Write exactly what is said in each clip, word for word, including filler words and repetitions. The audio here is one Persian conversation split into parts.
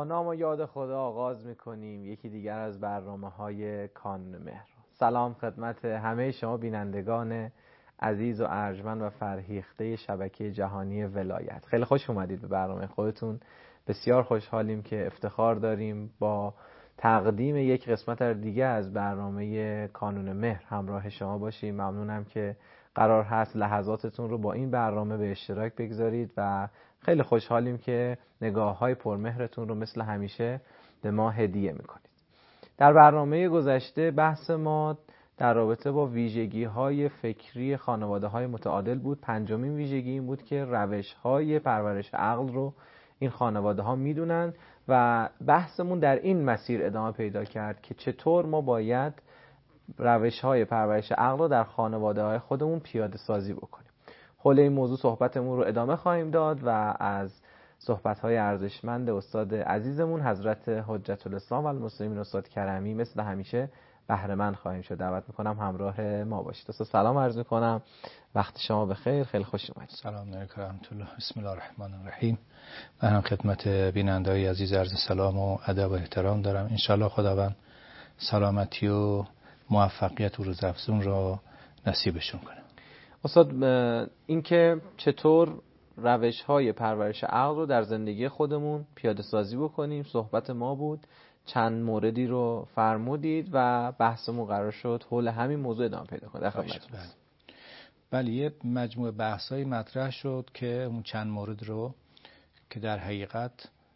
نام و یاد خدا آغاز میکنیم یکی دیگر از برنامه‌های کانون مهر. سلام خدمت همه شما بینندگان عزیز و ارجمند و فرهیخته شبکه جهانی ولایت. خیلی خوش اومدید به برنامه خودتون. بسیار خوشحالیم که افتخار داریم با تقدیم یک قسمت دیگه از برنامه کانون مهر همراه شما باشیم. ممنونم که قرار هست لحظاتتون رو با این برنامه به اشتراک بگذارید و خیلی خوشحالیم که نگاه‌های پرمهرتون رو مثل همیشه به ما هدیه میکنید. در برنامه گذشته بحث ما در رابطه با ویژگی‌های فکری خانواده‌های متعادل بود. پنجمین ویژگی این بود که روش‌های پرورش عقل رو این خانواده‌ها میدونن و بحثمون در این مسیر ادامه پیدا کرد که چطور ما باید روش‌های پرورش عقل رو در خانواده‌های خودمون پیاده سازی بکنیم. حول این موضوع صحبتمون رو ادامه خواهیم داد و از صحبت‌های ارزشمند استاد عزیزمون حضرت حجت الاسلام و المسلمین استاد کرمی مثل همیشه بهره مند خواهیم شد. دعوت می‌کنم همراه ما باشید. استاد سلام عرض می‌کنم. وقت شما بخیر. خیلی خوش اومدید. سلام علیکم و رحمت الله. بسم الله الرحمن الرحیم. من هم خدمت بیننده‌های عزیز عرض سلام و ادب و احترام دارم. ان شاءالله خداوند سلامتی و موفقیت و روزافزون را نصیبشون کنه. استاد اینکه چطور روش‌های پرورش عقل رو در زندگی خودمون پیاده سازی بکنیم صحبت ما بود. چند موردی رو فرمودید و بحثمون قرار شد حول همین موضوع ادامه پیدا کنه. بله، یه مجموعه بحث‌های مطرح شد که اون چند مورد رو که در حقیقت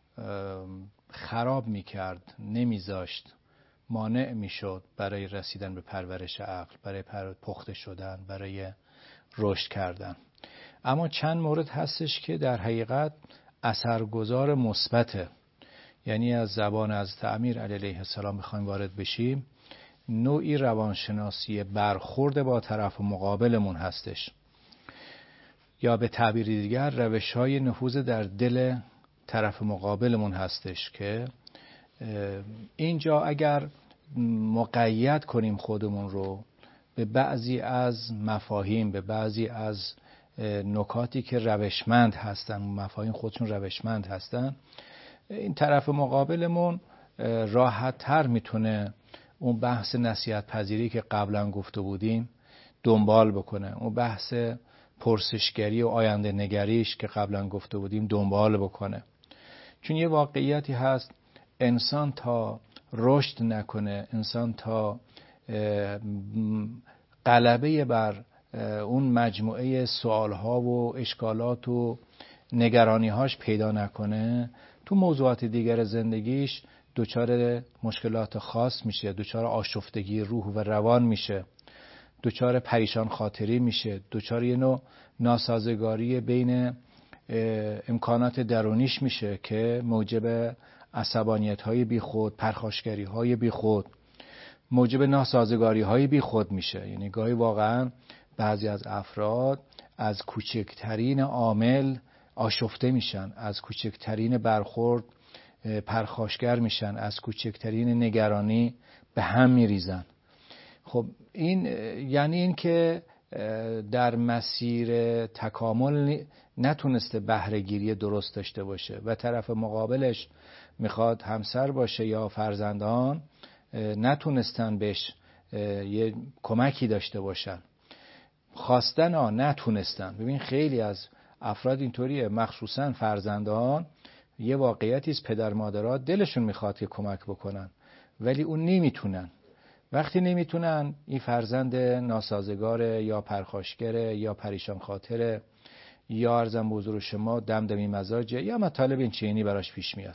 خراب می‌کرد، نمی‌ذاشت، مانع میشد برای رسیدن به پرورش عقل، برای پخته شدن، برای رشد کردن. اما چند مورد هستش که در حقیقت اثرگذار مثبته. یعنی از زبان از امیر علیه السلام بخوایم وارد بشیم، نوعی روانشناسی برخورد با طرف مقابلمون هستش، یا به تعبیر دیگر روش‌های نفوذ در دل طرف مقابلمون هستش که اینجا اگر مقید کنیم خودمون رو به بعضی از مفاهیم، به بعضی از نکاتی که روشمند هستن، مفاهیم خودشون روشمند هستن، این طرف مقابلمون راحت تر میتونه اون بحث نصیحت پذیری که قبلا گفته بودیم دنبال بکنه، اون بحث پرسشگری و آینده نگریش که قبلا گفته بودیم دنبال بکنه. چون یه واقعیتی هست، انسان تا رشد نکنه، انسان تا غلبه بر اون مجموعه سوالها و اشکالات و نگرانیهاش پیدا نکنه، تو موضوعات دیگر زندگیش دچار مشکلات خاص میشه، دچار آشفتگی روح و روان میشه، دچار پریشان خاطری میشه، دچار یه نوع ناسازگاری بین امکانات درونیش میشه که موجب عصبانیت‌های بیخود، پرخاشگری‌های بیخود، موجب ناسازگاری‌های بیخود میشه. یعنی گاهی واقعا بعضی از افراد از کوچکترین عامل آشفته میشن، از کوچکترین برخورد پرخاشگر میشن، از کوچکترین نگرانی به هم میریزن. خب این یعنی این که در مسیر تکامل نتونسته بهره‌گیری درست داشته باشه و طرف مقابلش میخواد همسر باشه یا فرزندان نتونستن بهش یه کمکی داشته باشن، خواستن ها نتونستن. ببین خیلی از افراد اینطوریه، مخصوصا فرزندان. یه واقعیتی است، پدر مادرها دلشون میخواد که کمک بکنن ولی اون نمیتونن. وقتی نمیتونن، این فرزند ناسازگاره یا پرخاشگره یا پریشان خاطره یا عرضم به حضور شما دمدمی مزاجه یا مطالب این چینی براش پیش میاد.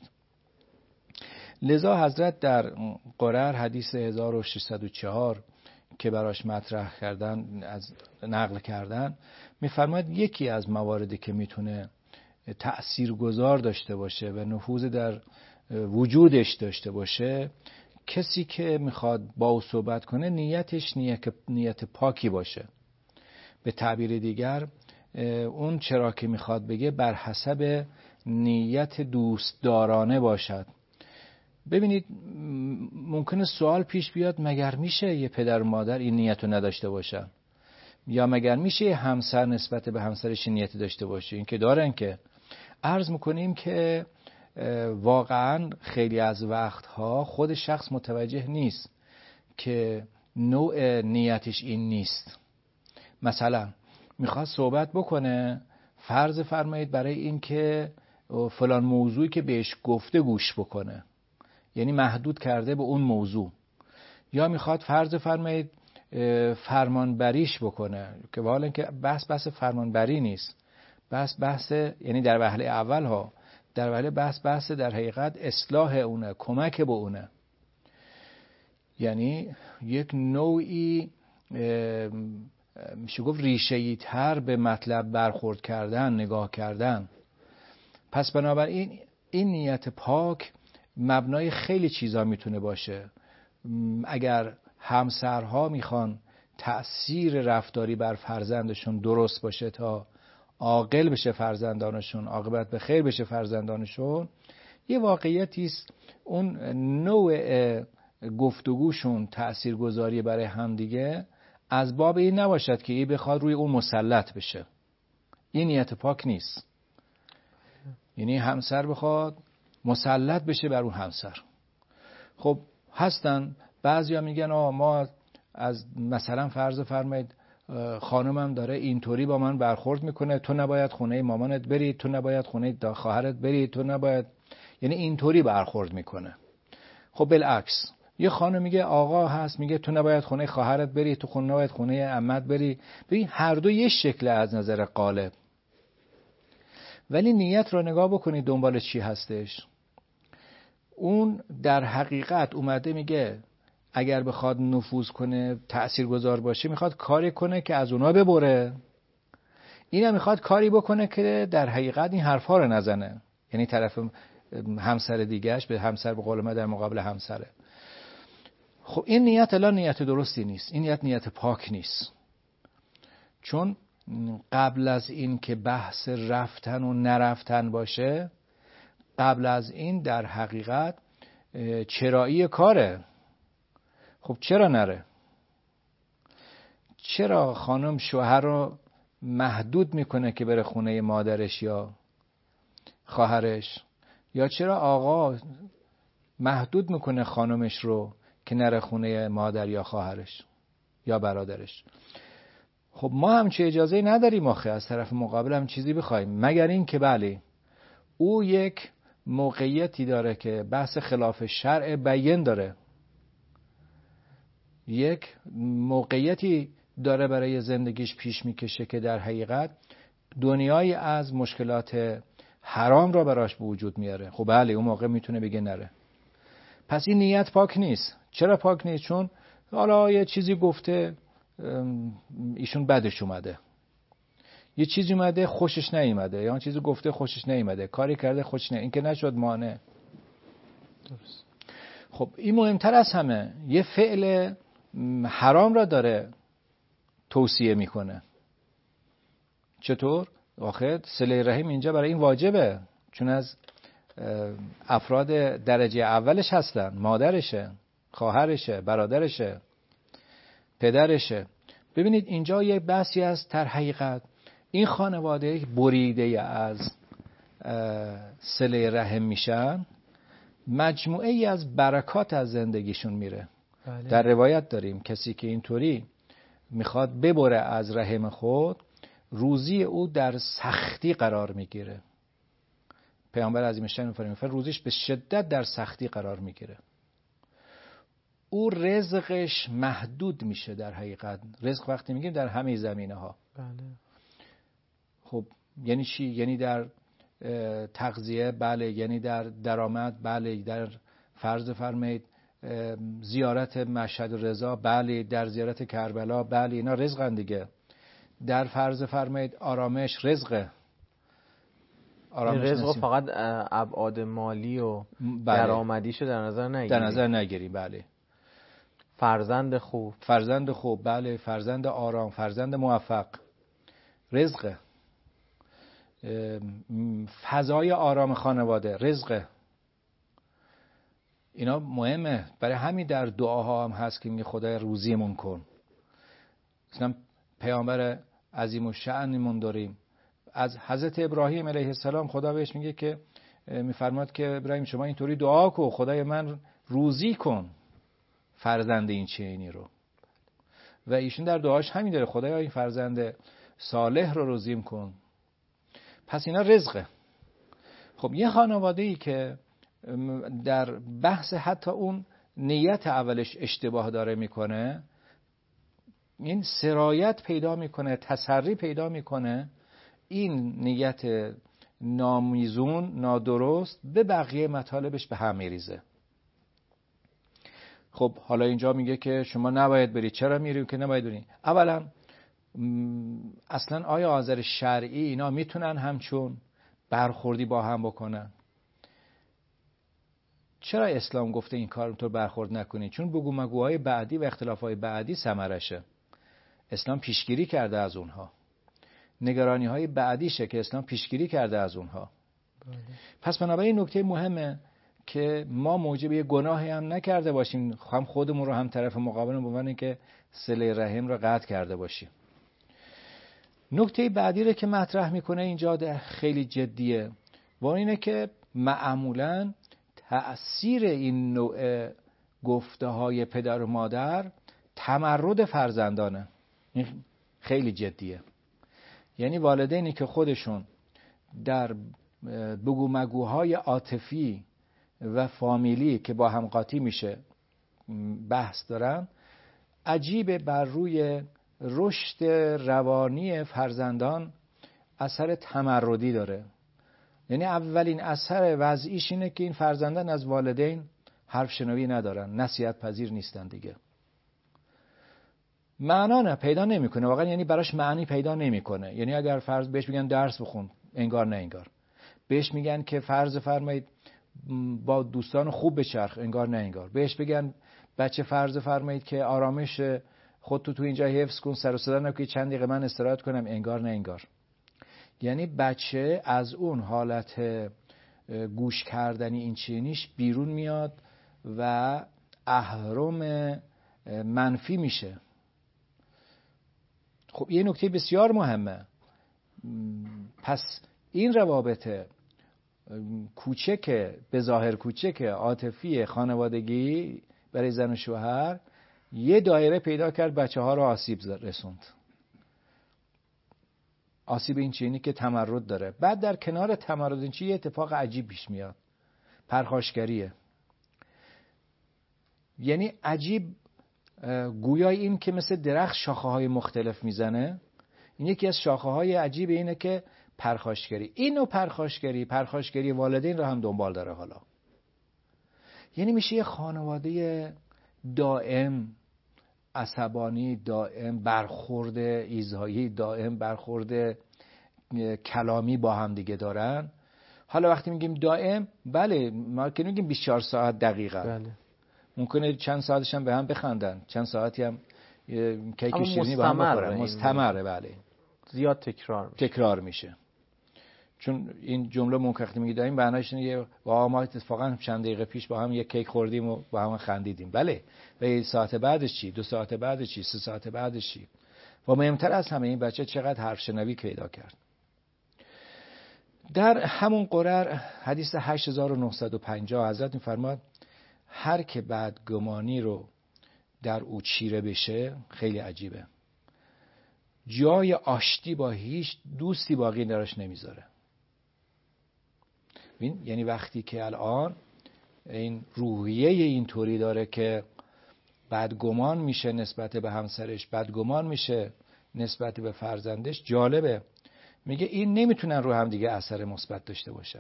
لذا حضرت در قرر حدیث هزار و ششصد و چهار که براش مطرح کردن، از نقل کردن، میفرماید یکی از مواردی که میتونه تأثیرگذار داشته باشه و نفوذ در وجودش داشته باشه، کسی که میخواد با او صحبت کنه نیتش نیت, نیت پاکی باشه. به تعبیر دیگر اون چرا که میخواد بگه بر حسب نیت دوستدارانه باشد. ببینید ممکنه سوال پیش بیاد، مگر میشه یه پدر و مادر این نیتو نداشته باشن؟ یا مگر میشه یه همسر نسبت به همسرش نیت داشته باشه؟ این که دارن. که عرض میکنیم که واقعا خیلی از وقتها خود شخص متوجه نیست که نوع نیتش این نیست. مثلا میخواد صحبت بکنه، فرض فرمایید برای این که فلان موضوعی که بهش گفته گوش بکنه، یعنی محدود کرده به اون موضوع، یا میخواد فرض فرمایید فرمانبریش بکنه که والا که بحث بحث فرمانبری نیست، بحث بحث یعنی در وهله اول ها در وهله بحث بحث در حقیقت اصلاح اونه، کمک به اونه، یعنی یک نوعی میشه گفت ریشه‌ای تر به مطلب برخورد کردن، نگاه کردن. پس بنابراین این نیت پاک مبنای خیلی چیزا میتونه باشه. اگر همسرها میخوان تأثیر رفتاری بر فرزندشون درست باشه تا عاقل بشه فرزندانشون، عاقبت به خیر بشه فرزندانشون، یه واقعیتی است اون نوع گفتگوشون تأثیرگذاری برای همدیگه از باب این نباشد که این بخواد روی اون مسلط بشه. این نیت پاک نیست. یعنی همسر بخواد مسلط بشه بر اون همسر. خب هستن بعضیا میگن آه ما از مثلا فرض فرمایید خانمم داره اینطوری با من برخورد میکنه، تو نباید خونه مامانت بری، تو نباید خونه خواهرت بری، تو نباید، یعنی اینطوری برخورد میکنه. خب بالعکس یه خانم میگه آقا هست میگه تو نباید خونه خواهرت بری، تو خونه نباید خونه عمت بری. ببین هر دو یه شکل از نظر قالب، ولی نیت رو نگاه بکنید دنبال چی هستش. اون در حقیقت اومده میگه اگر بخواد نفوذ کنه تأثیرگذار باشه میخواد کاری کنه که از اونا ببره، اینم میخواد کاری بکنه که در حقیقت این حرفا رو نزنه، یعنی طرف همسر دیگهش به همسر به قول ما در مقابل همسره. خب این نیت الان نیت درستی نیست، این نیت نیت پاک نیست. چون قبل از این که بحث رفتن و نرفتن باشه، قبل از این در حقیقت چرایی کاره. خب چرا نره؟ چرا خانم شوهر رو محدود میکنه که بره خونه مادرش یا خواهرش؟ یا چرا آقا محدود میکنه خانمش رو که نره خونه مادر یا خواهرش یا برادرش؟ خب ما هم چه اجازه نداریم آخه از طرف مقابل هم چیزی بخوایم، مگر این که بله او یک موقعیتی داره که بحث خلاف شرع بیان داره، یک موقعیتی داره برای زندگیش پیش میکشه که در حقیقت دنیای از مشکلات حرام را براش به وجود میاره. خب بله اون موقع میتونه بگه نره. پس این نیت پاک نیست. چرا پاک نیست؟ چون حالا یه چیزی گفته ایشون بدش اومده، یه چیزی اومده خوشش نیومده، یا چیزی گفته خوشش نیومده، کاری کرده خوشش نیومده، این که نشد مانع. درست. خب این مهمتر از همه یه فعل حرام را داره توصیه میکنه. چطور؟ آخه صله رحم اینجا برای این واجبه، چون از افراد درجه اولش هستن، مادرشه، خواهرشه، برادرشه، پدرشه. ببینید اینجا یه بحثی از در حقیقت این خانواده بریده از صله رحم میشن، مجموعه ای از برکات از زندگیشون میره. بله. در روایت داریم کسی که اینطوری میخواد ببره از رحم خود، روزی او در سختی قرار میگیره. پیامبر عظیم شأن میفرمایند روزیش به شدت در سختی قرار میگیره. او رزقش محدود میشه. در حقیقت رزق وقتی میگیم در همه زمینه ها. بله. خب یعنی چی؟ یعنی در تغذیه، بله، یعنی در درآمد، بله، در فرض فرمایید زیارت مشهد رضا، بله، در زیارت کربلا، بله، اینا رزقن دیگه. در فرض فرمایید آرامش، رزقه. آرامش رزق فقط ابعاد مالی و بله. درآمدیشو در نظر نگیری. در نظر نگیری، بله. فرزند خوب، فرزند خوب، بله، فرزند آرام، فرزند موفق، رزقه. فضای آرام خانواده، رزقه. اینا مهمه. برای همین در دعاها هم هست که میگه خدای روزیمون کن. مثلا پیامبر عظیم الشأنمون داریم از حضرت ابراهیم علیه السلام، خدا بهش میگه که میفرماد که ابراهیم شما اینطوری دعا کن، خدای من روزی کن فرزند این چنینی رو. و ایشون در دعاش همین داره، خدایا این فرزند صالح رو روزیم کن. پس اینا رزقه. خب یه خانواده‌ای که در بحث حتی اون نیت اولش اشتباه داره میکنه، این سرایت پیدا میکنه، تسری پیدا میکنه، این نیت نامیزون، نادرست به بقیه مطالبش به هم میریزه. خب حالا اینجا میگه که شما نباید برید. چرا میریم که نباید برید؟ اولا اصلا آیا آذر شرعی اینا میتونن همچون برخوردی با هم بکنن؟ چرا اسلام گفته این کار تو برخورد نکنید؟ چون بگو مگوهای بعدی و اختلافهای بعدی ثمرشه. اسلام پیشگیری کرده از اونها. نگرانی های بعدیشه که اسلام پیشگیری کرده از اونها. بله. پس بنابراین نکته مهمه که ما موجب یه گناهی هم نکرده باشیم، هم خودمون رو هم طرف مقابلمون به معنی که صله رحم رو قطع کرده باشیم. نکته بعدی رو که مطرح میکنه اینجا خیلی جدیه و اینه که معمولاً تأثیر این نوع گفته های پدر و مادر تمرد فرزندانه. این خیلی جدیه. یعنی والدینی که خودشون در بگو مگوهای عاطفی و فامیلی که با هم قاطی میشه بحث دارن، عجیبه بر روی رشد روانی فرزندان اثر تمردی داره. یعنی اولین اثر وضعیش اینه که این فرزندان از والدین حرف شنوی ندارن، نصیحت پذیر نیستن دیگه. معنا نه پیدا نمیکنه واقعا، یعنی براش معنی پیدا نمیکنه. یعنی اگر فرض بهش میگن درس بخون، انگار نه انگار. بهش میگن که فرض فرمایید با دوستان خوب بچرخ، انگار نه انگار. بهش بگن بچه فرض فرمایید که آرامش خودتو تو اینجا حفظ کن، سر و صدا نکن، چند دقیقه من استراحت کنم، انگار نه انگار. یعنی بچه از اون حالت گوش کردنی این چینیش بیرون میاد و اهرم منفی میشه. خب یه نکته بسیار مهمه. پس این روابط کوچک، به ظاهر کوچک، عاطفی خانوادگی برای زن و شوهر یه دایره پیدا کرد، بچه ها رو آسیب رسوند. آسیب این چینی که تمرد داره. بعد در کنار تمرد این چی یه اتفاق عجیب پیش میاد، پرخاشگریه. یعنی عجیب، گویای این که مثل درخت شاخه های مختلف میزنه. این یکی از شاخه های عجیب اینه که پرخاشگری. اینو پرخاشگری پرخاشگری والدین رو هم دنبال داره. حالا یعنی میشه یه خانواده دائم عصبانی، دائم برخورد ایذایی، دائم برخورد کلامی با هم دیگه دارن. حالا وقتی میگیم دائم، بله ما که میگیم بیست و چهار ساعت دقیقاً، بله. ممکنه چند ساعتش هم به هم بخندن، چند ساعتی هم کیک شیرینی با هم بخورن. مستمره، بله. زیاد تکرار میشه. تکرار میشه. چون این جمله ممکنه وقتی میگی دائم معناش اینه واقعا ما اتفاقا چند دقیقه پیش با هم یک کیک خوردیم و با هم خندیدیم. بله. و یه ساعت بعدش چی؟ دو ساعت بعدش چی؟ سه ساعت بعدش چی؟ و مهمتر از همه این بچه چقدر حرف شنوی پیدا کرد. در همون قرر حدیث هشت هزار و نهصد و پنجاه حضرت میفرماد هر که بدگمانی رو در او چیره بشه، خیلی عجیبه، جای آشتی با هیچ دوستی باقی دراش نمیذاره. یعنی وقتی که الان این روحیه اینطوری داره که بدگمان میشه نسبت به همسرش، بدگمان میشه نسبت به فرزندش، جالبه میگه این نمیتونن رو هم دیگه اثر مثبت داشته باشن.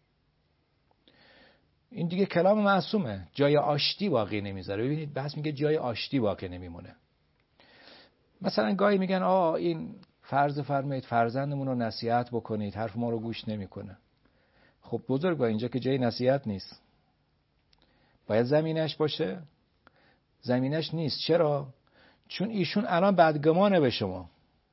این دیگه کلام معصومه، جای آشتی باقی نمیذاره. ببینید بحث میگه جای آشتی باقی نمیمونه. مثلا گاهی میگن آه این فرض فرمایید فرزندمون رو نصیحت بکنید، حرف ما رو گوش نمیکنه. خب بزرگوار اینجا که جای نصیحت نیست، باید زمینش باشه. زمینش نیست. چرا؟ چون ایشون الان بدگمانه به شما.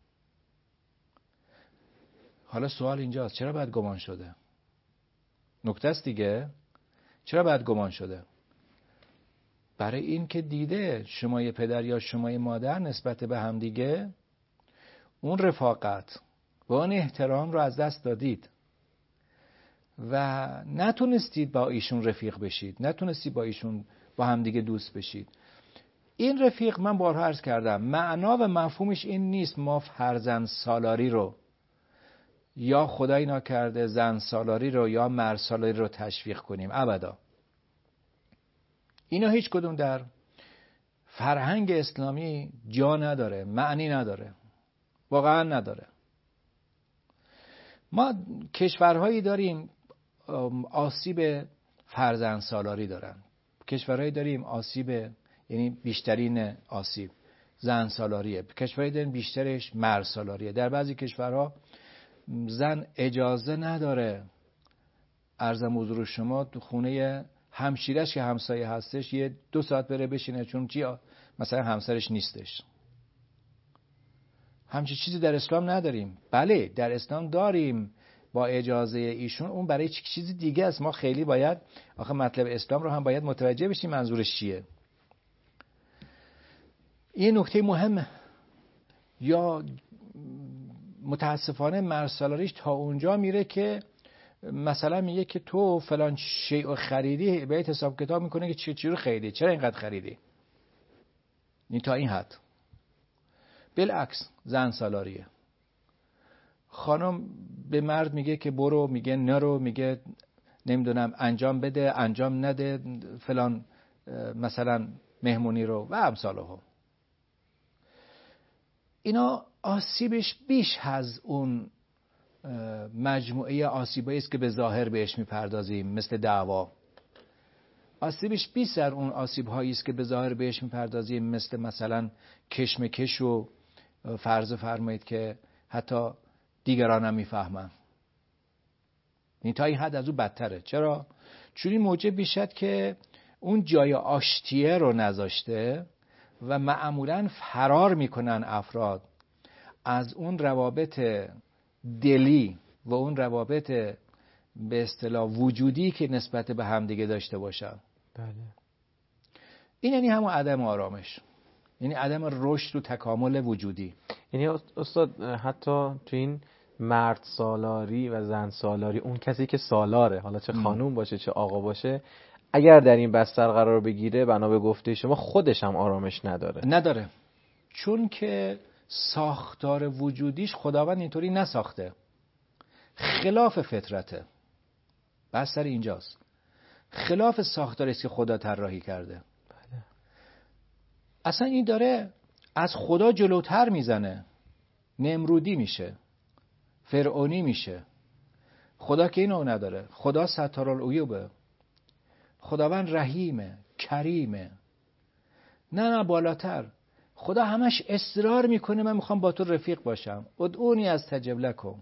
حالا سوال اینجاست چرا بدگمان شده؟ نکته است دیگه. چرا بدگمان شده؟ برای این که دیده شما یه پدر یا شما یه مادر نسبت به هم دیگه اون رفاقت و اون احترام رو از دست دادید. و نتونستید با ایشون رفیق بشید، نتونستید با ایشون با همدیگه دوست بشید. این رفیق، من بارها عرض کردم، معنا و مفهومش این نیست ما فرزند سالاری رو یا خدای ناکرده زن سالاری رو یا مرد سالاری رو تشویق کنیم، ابدا. اینا هیچ کدوم در فرهنگ اسلامی جا نداره، معنی نداره، واقعا نداره. ما کشورهایی داریم آسیب فرزند سالاری دارن، کشورهایی داریم آسیب، یعنی بیشترین آسیب زن سالاریه، کشورهایی داریم بیشترش مرد سالاریه. در بعضی کشورها زن اجازه نداره عرضم حضور شما تو خونه همشیرش که همسایه هستش یه دو ساعت بره بشینه، چون چی؟ مثلا همسرش نیستش. همچین چیزی در اسلام نداریم. بله در اسلام داریم با اجازه ایشون، اون برای چیز دیگه است. ما خیلی باید آخه مطلب اسلام رو هم باید متوجه بشیم منظورش چیه. این نکته مهمه. یا متاسفانه مرد سالاریش تا اونجا میره که مثلا میگه که تو فلان شیء خریدی، بهت حساب کتاب میکنه که چی چی رو خریدی، چرا اینقدر خریدی. این تا این حد. بالعکس زن سالاریه. خانم به مرد میگه که برو، میگه نرو، میگه نمیدونم انجام بده، انجام نده فلان مثلا مهمونی رو و امثاله ها. اینا آسیبش بیش از اون مجموعه آسیبایی است که به ظاهر بهش میپردازیم، مثل دعوا. آسیبش بیش از اون آسیب‌هایی است که به ظاهر بهش میپردازیم، مثل مثلا کشمکش و فرض فرمایید که حتی دیگران هم میفهمن. این تا این حد از اون بدتره. چرا؟ چون این موجب میشد که اون جای آشتیه رو نذاشته و معمولاً فرار میکنن افراد از اون روابط دلی و اون روابط به اصطلاح وجودی که نسبت به همدیگه داشته باشن. بله. این یعنی همون عدم آرامش، یعنی عدم رشد و تکامل وجودی. یعنی استاد حتی تو این مرد سالاری و زن سالاری، اون کسی که سالاره، حالا چه خانوم باشه چه آقا باشه، اگر در این بستر قرار بگیره بنا به گفته شما خودش هم آرامش نداره. نداره. چون که ساختار وجودیش خداوند اینطوری نساخته، خلاف فطرته. بستر اینجاست، خلاف ساختاری است که خدا طراحی کرده. بله. اصلا این داره از خدا جلوتر میزنه، نمرودی میشه، فرعونی میشه. خدا که اینو نداره. خدا ستارالعیوبه، خداوند رحیمه، کریمه. نه نه بالاتر. خدا همش اصرار میکنه من میخوام با تو رفیق باشم. ادعونی استجب لکم.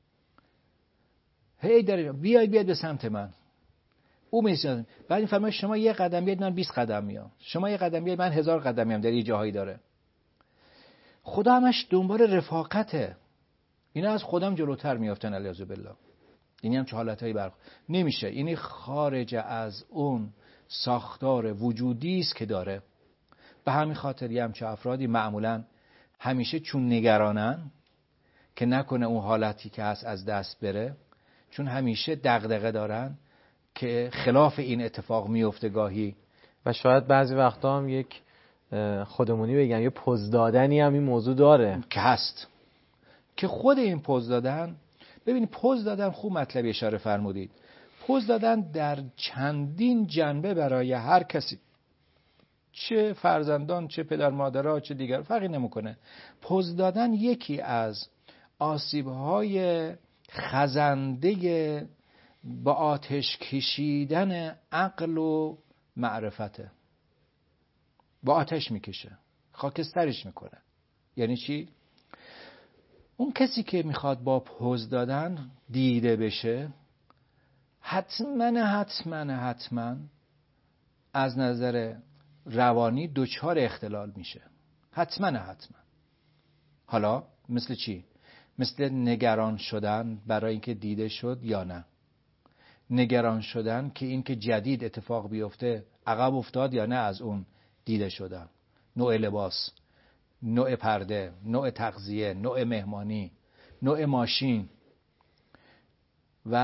هی داره بیاید بیاید به سمت من. او میشه. بعد این فرمایش شما یه قدم بیاید من بیست قدم میام. شما یه قدم بیاید من هزار قدم میام. در یه جاهایی داره. خدا همش دنبال رفاقته. اینا از خودم جلوتر میافتن الیاذ بالله. اینی هم چه حالتایی برخ نمیشه. اینی خارج از اون ساختار وجودی است که داره. به همین خاطر یه همچه افرادی معمولا همیشه چون نگرانن که نکنه اون حالتی که هست از دست بره، چون همیشه دغدغه دارن که خلاف این اتفاق میفته گاهی، و شاید بعضی وقتا هم یک خودمونی بگم یه پوز دادنی هم این موضوع داره که هست، که خود این پوز دادن، ببینید پوز دادن خوب مطلبی اشاره فرمودید، پوز دادن در چندین جنبه برای هر کسی، چه فرزندان چه پدر مادرها چه دیگر، فرقی نمیکنه. پوز دادن یکی از آسیب‌های خزنده با آتش کشیدن عقل و معرفته. با آتش میکشه، خاکسترش میکنه. یعنی چی؟ اون کسی که میخواد با پوز دادن دیده بشه، حتما حتما حتما از نظر روانی دچار اختلال میشه. حتما حتما. حالا مثل چی؟ مثل نگران شدن برای اینکه دیده شد یا نه، نگران شدن که اینکه جدید اتفاق بیفته عقب افتاد یا نه از اون دیده شدن، نوع لباس، نوع پرده، نوع تغذیه، نوع مهمانی، نوع ماشین و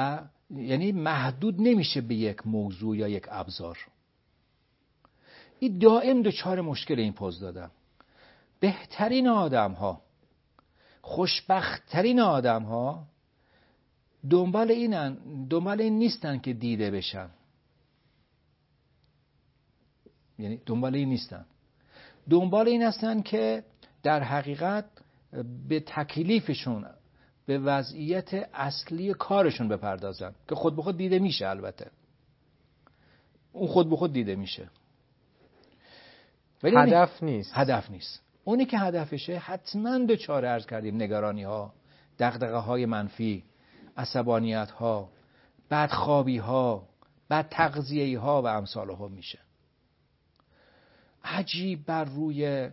یعنی محدود نمیشه به یک موضوع یا یک ابزار. این دائم دچار مشکل این پوز دادم. بهترین آدم ها، خوشبختترین آدم ها دنبال اینن، دنبال این نیستن که دیده بشن. یعنی دنبال این نیستن، دنبال این هستن که در حقیقت به تکلیفشون، به وضعیت اصلی کارشون بپردازن که خود به خود دیده میشه. البته اون خود به خود دیده میشه، ولی هدف نیست. هدف نیست. اونی که هدفشه حتما دچار عرض کردیم نگرانی ها، دغدغه های منفی، عصبانیت ها، بدخوابی ها، بد تغذیه ها و امثال ها میشه. عجیب بر روی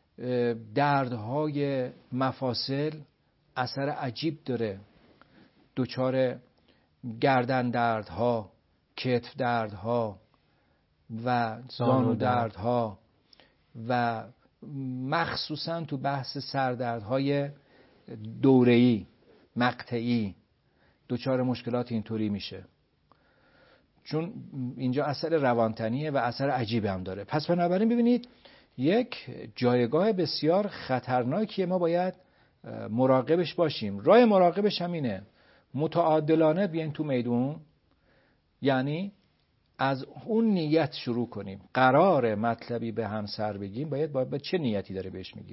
دردهای مفاصل اثر عجیب داره. دچار گردن دردها، کتف دردها و زانو دردها و مخصوصا تو بحث سردردهای دوره‌ای، مقطعی دچار مشکلات اینطوری میشه، چون اینجا اثر روانتنیه و اثر عجیبی هم داره. پس بنابراین ببینید یک جایگاه بسیار خطرناکیه، ما باید مراقبش باشیم. راه مراقبش هم اینه متعادلانه بیاین تو میدون، یعنی از اون نیت شروع کنیم. قرار مطلبی به هم سر بگیم، باید با چه نیتی داره بهش میگیم.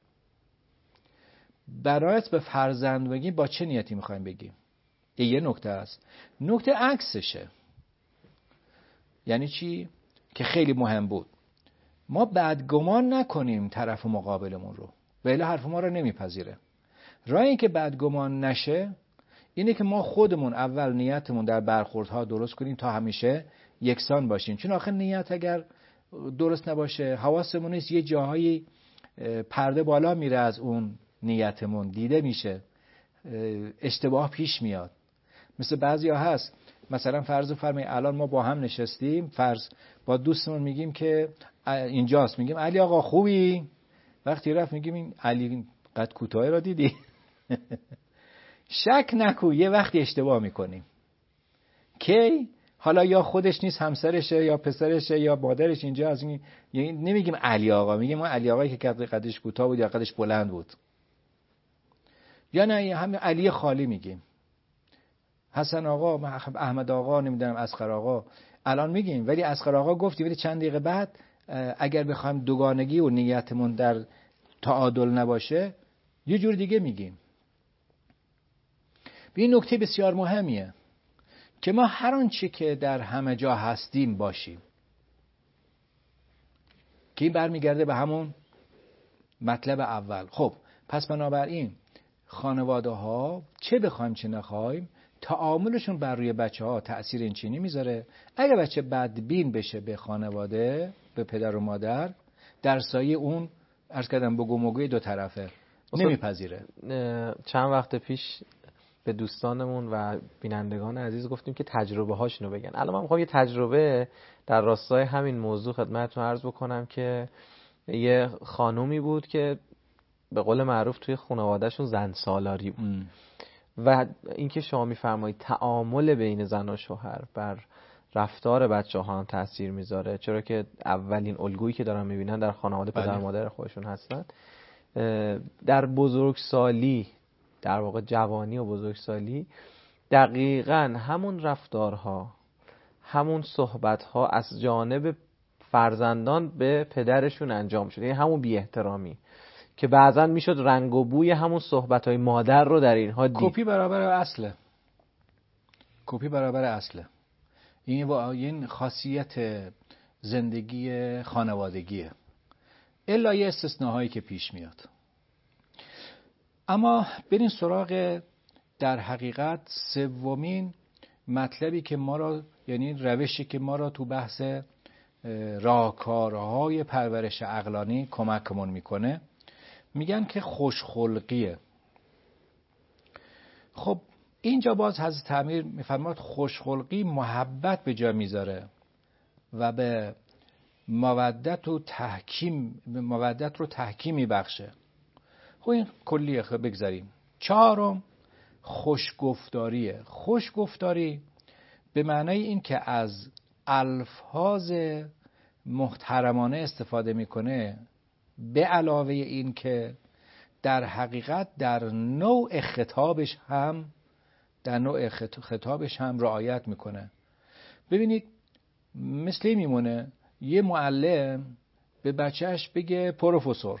برایت به فرزند بگیم، با چه نیتی میخوایم بگیم. این یه نکته است. نکته عکسشه. یعنی چی؟ که خیلی مهم بود. ما بدگمان نکنیم طرف مقابلمون رو، ولی حرف ما رو نمیپذیره. راه این که بدگمان نشه اینه که ما خودمون اول نیتمون در برخوردها درست کنیم تا همیشه یکسان باشیم. چون آخر نیت اگر درست نباشه، حواسمون نیست، یه جاهایی پرده بالا میره از اون نیتمون، دیده میشه، اشتباه پیش میاد. مثل بعضیا هست، مثلا فرض فرمایید الان ما با هم نشستیم، فرض با دوستمون میگیم که اینجاست، میگیم علی آقا خوبی؟ وقتی رفت میگیم این علی قد کوتاه را دیدی؟ شک نکن یه وقتی اشتباه میکنیم. کی؟ حالا یا خودش نیست، همسرشه یا پسرشه یا مادرش اینجا، از این یعنی نمیگیم علی آقا، میگیم ما علی آقایی که قدش کوتاه بود یا قدش بلند بود. یا نه همین علی خالی میگیم، حسن آقا، احمد آقا، نمیدونم اصغر آقا الان میگیم، ولی اصغر آقا گفتی، ولی چند دقیقه بعد اگر بخوایم دوگانگی و نیتمون در تعادل نباشه یه جور دیگه میگیم. این نکته بسیار مهمیه که ما هر آنچه که در همه جا هستیم باشیم، که این برمیگرده به همون مطلب اول. خب پس بنابراین خانواده ها چه بخوایم چه نخوایم، تعاملشون بر روی بچه ها تأثیر این چینی میذاره. اگر بچه بدبین بشه به خانواده، به پدر و مادر، در سایه اون عرض کردم بگو مگوی دو طرفه نمیپذیره. چند وقت پیش به دوستانمون و بینندگان عزیز گفتیم که تجربه هاشونو بگن. الان من میخوام یه تجربه در راستای همین موضوع خدمتتون عرض بکنم که یه خانومی بود که به قول معروف توی خانوادهشون زن سالاری بود ام. و اینکه شما میفرمایید تعامل بین زن و شوهر بر رفتار بچه ها هم تأثیر میذاره، چرا که اولین الگویی که دارن میبینن در خانواده پدر مادر خودشون هستن. در بزرگسالی، در واقع جوانی و بزرگسالی، دقیقاً همون رفتارها، همون صحبتها از جانب فرزندان به پدرشون انجام شده، یعنی همون بی احترامی که بعضاً میشد رنگ و بوی همون صحبتهای مادر رو در اینها دید. کپی برابر اصله. کپی برابر اصله. این این خاصیت زندگی خانوادگیه. الا یه استثناهایی که پیش میاد. اما بریم سراغ در حقیقت سومین مطلبی که ما را، یعنی روشی که ما را تو بحث راهکارهای پرورش عقلانی کمکمون میکنه. میگن که خوشخلقیه. خب اینجا باز حضرت امیر میفرماد خوشخلقی محبت به جا میذاره و به مودت و تحکیم، مودت رو تحکیم میبخشه. خب این کلیه، خب بگذاریم. چهارم خوشگفتاریه. خوشگفتاری به معنای این که از الفاظ محترمانه استفاده میکنه، به علاوه این که در حقیقت در نوع خطابش هم در نوع خطابش هم رعایت میکنه. ببینید مثل میمونه یه معلم به بچهش بگه پروفسور.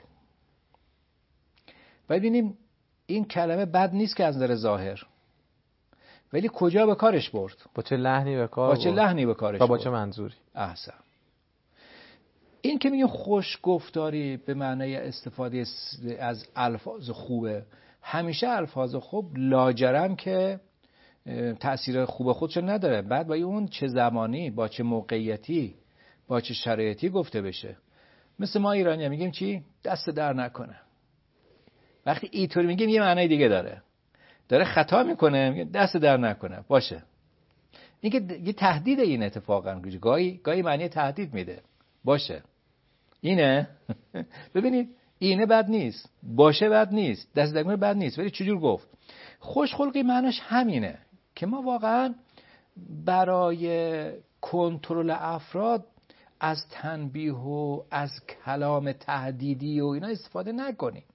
ببینیم این کلمه بد نیست که از نظر ظاهر، ولی کجا به کارش برد؟ با چه لحنی به کار با چه لحنی به کارش برد؟ با با چه منظوری؟ احسن. این که میگه خوشگفتاری به معنی استفاده از الفاظ خوبه، همیشه الفاظ خوب لاجرم که تأثیر خوب خودشو نداره، بعد با اون چه زمانی، با چه موقعیتی، با چه شرایطی گفته بشه. مثل ما ایرانی میگیم چی؟ دست در نکنه. وقتی اینطوری میگیم یه معنی دیگه داره، داره خطا میکنه، میگه دست در نکنه. باشه، این که یه تهدید، این اتفاقا گاهی گاهی معنی تهدید میده. باشه اینه ببینید اینه بد نیست، باشه بد نیست، دست در نکنه بد نیست، ولی چجور گفت؟ خوشخلقی معنیش همینه که ما واقعا برای کنترل افراد از تنبیه و از کلام تهدیدی و اینا استفاده نکنیم.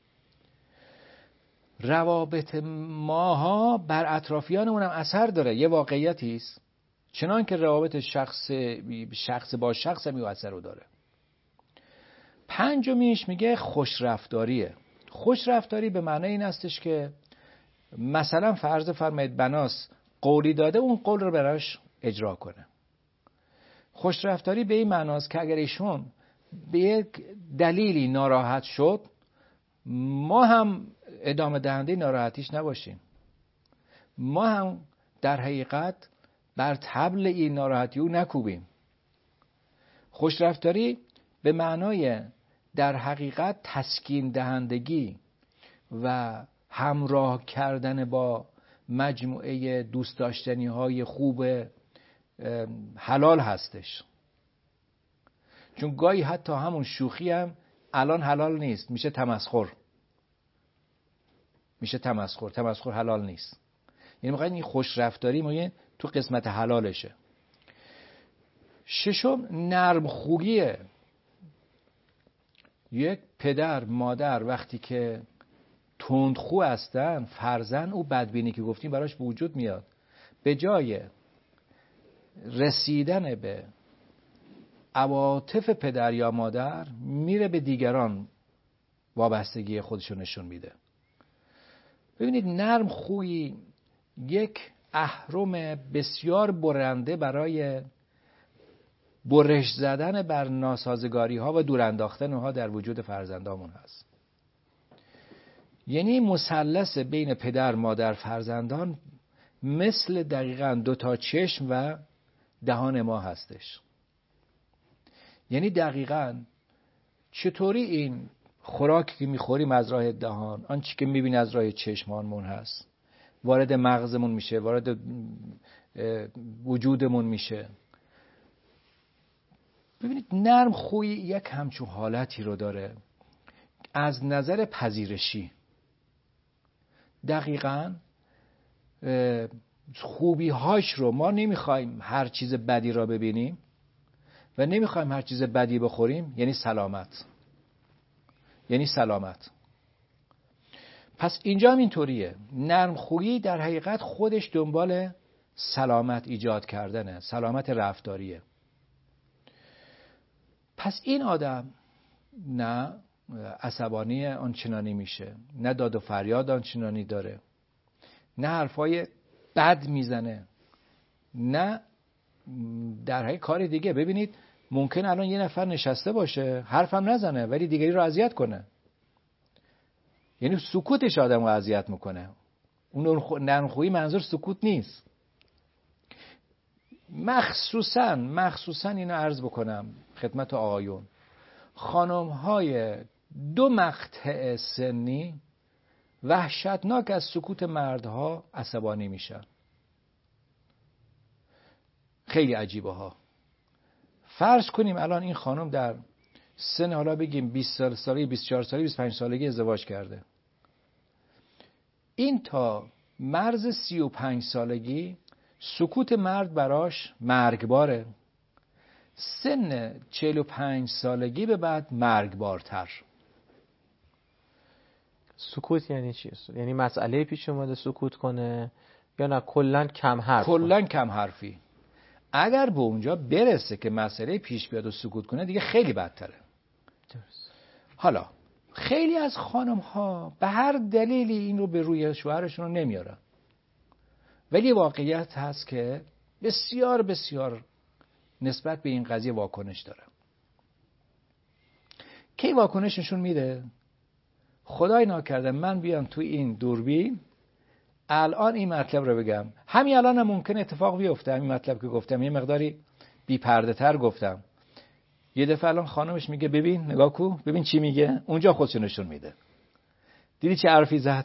روابط ماها بر اطرافیانمون هم اثر داره، یه واقعیتی است، چنان که روابط شخص شخص با شخص هم یه اثر رو داره. پنجمیش میگه خوشرفتاریه. خوشرفتاری به معنی این هستش که مثلا فرض فرمایید بناس قولی داده، اون قول رو براش اجرا کنه. خوشرفتاری به این معناست که اگر ایشون به یک دلیلی ناراحت شد، ما هم ادامه دهنده ناراحتیش نباشیم، ما هم در حقیقت بر طبل این ناراحتی او نکوبیم. خوشرفتاری به معنای در حقیقت تسکین دهندگی و همراه کردن با مجموعه دوست داشتنی های خوب حلال هستش. چون گاهی حتی همون شوخی هم الان حلال نیست، میشه تمسخر، میشه تمسخر تمسخر حلال نیست. یعنی میخواید این خوش رفتاری ما تو قسمت حلالشه. ششم نرم خوییه. یک پدر مادر وقتی که تندخو هستن، فرزند او بدبینی که گفتیم براش به وجود میاد، به جای رسیدن به عواطف پدر یا مادر میره به دیگران وابستگی خودشو نشون میده. ببینید نرم خویی یک اهرم بسیار برنده برای برش زدن بر ناسازگاری ها و دور انداختن اونها در وجود فرزندامون هست. یعنی مثلث بین پدر مادر فرزندان مثل دقیقاً دو تا چشم و دهان ما هستش. یعنی دقیقاً چطوری این خوراکی که میخوریم از راه دهان، آنچه که میبینی از راه چشمانمون هست، وارد مغزمون میشه، وارد وجودمون میشه. ببینید نرم خوی یک همچون حالتی رو داره از نظر پذیرشی. دقیقاً خوبی هاش رو ما نمیخوایم هر چیز بدی را ببینیم و نمیخوایم هر چیز بدی بخوریم، یعنی سلامت، یعنی سلامت. پس اینجا هم اینطوریه، نرم خویی در حقیقت خودش دنبال سلامت ایجاد کردنه، سلامت رفتاریه. پس این آدم نه عصبانی آنچنانی میشه، نه داد و فریاد آنچنانی داره، نه حرفای بد میزنه، نه در حقیقت کار دیگه. ببینید ممکن الان یه نفر نشسته باشه حرفم نزنه ولی دیگری رو اذیت کنه، یعنی سکوتش آدم رو اذیت میکنه. اون نرمخویی منظور سکوت نیست. مخصوصا مخصوصا اینو عرض بکنم خدمت آقایون، خانم های دو مقطع سنی وحشتناک از سکوت مردها عصبانی میشن. خیلی عجیبه ها. فرض کنیم الان این خانم در سن حالا بگیم بیست سال سالی، بیست و چهار سالی، بیست و پنج سالگی ازدواج کرده. این تا مرز سی و پنج سالگی سکوت مرد براش مرگباره، سن چهل و پنج سالگی به بعد مرگبارتر. سکوت یعنی چی؟ یعنی مسئله پیش اومده سکوت کنه یا نه کلا کم حرف؟ کلا کم حرفی. اگر به اونجا برسه که مسئله پیش بیاد و سکوت کنه دیگه خیلی بدتره. درست. حالا خیلی از خانم ها به هر دلیلی این رو به روی شوهرشون رو نمیارن، ولی واقعیت هست که بسیار بسیار نسبت به این قضیه واکنش داره. کی واکنششون میده؟ خدای ناکرده من بیام تو این دوربین الان این مطلب رو بگم، همین الان هم ممکن اتفاق بیفته، همین مطلب که گفتم یه مقداری بی پرده تر گفتم، یه دفعه الان خانمش میگه ببین نگاه کو ببین چی میگه، اونجا خودشو نشون میده. دیدی چه حرفی زد؟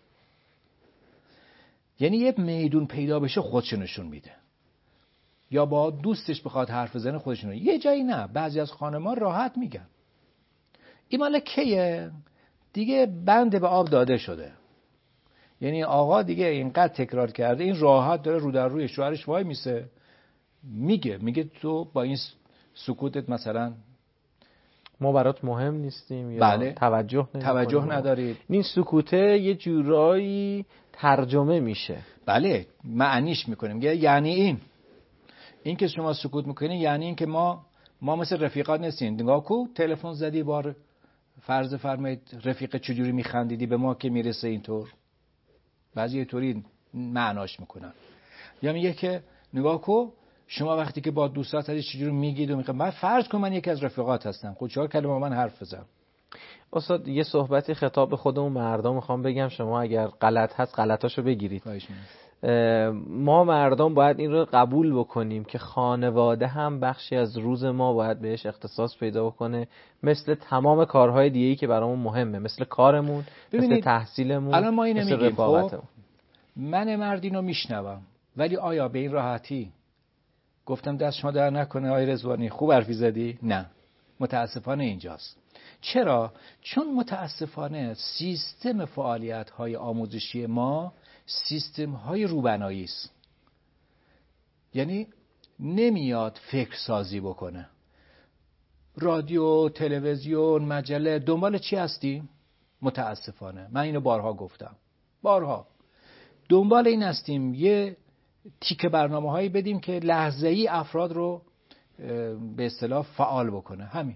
یعنی یه میدون پیدا بشه خودشو نشون میده، یا با دوستش بخواد حرف بزنه خودش نشون. یه جایی نه، بعضی از خانم‌ها راحت میگن. این مال کیه؟ دیگه بند به آب داده شده. یعنی آقا دیگه اینقدر تکرار کرده، این راحت داره رو در روی شوهرش وای میسه، میگه میگه تو با این سکوتت مثلا ما برات مهم نیستیم یا بله. توجه نمی‌کنیم. توجه ندارید. این سکوته یه جورایی ترجمه میشه. بله معنیش میکنیم یعنی این این که شما سکوت میکنین یعنی این که ما ما مثل رفیقات نیستیم. نگاه کو تلفن زدی بار فرض فرمایید رفیق چجوری میخندیدی به ما که میرسه اینطور. بعضی یه طوری معناش میکنن. یا میگه که نگاه کو شما وقتی که با دوستات هستی چجوری میگید و میگه من فرض کن من یکی از رفیقات هستم، خود چهار کلمه من حرف بزنم. استاد یه صحبتی خطاب به خودمون مردم میخوام بگم، شما اگر غلط هست غلطاشو بگیرید. ما مردم باید این رو قبول بکنیم که خانواده هم بخشی از روز ما باید بهش اختصاص پیدا بکنه، مثل تمام کارهای دیگه‌ای که برامون مهمه، مثل کارمون، مثل تحصیلمون، الان ما مثل رفاقتمون. من مرد اینو میشنوم، ولی آیا به این راحتی گفتم دست شما در نکنه آقای رضوانی خوب حرفی زدی؟ نه، متاسفانه اینجاست. چرا؟ چون متاسفانه سیستم فعالیت‌های آموزشی ما سیستم‌های روبنایی است. یعنی نمیاد فکر سازی بکنه. رادیو، تلویزیون، مجله دنبال چی هستیم؟ متاسفانه من اینو بارها گفتم. بارها دنبال این هستیم یه تیکه برنامه‌هایی بدیم که لحظه‌ای افراد رو به اصطلاح فعال بکنه، همین.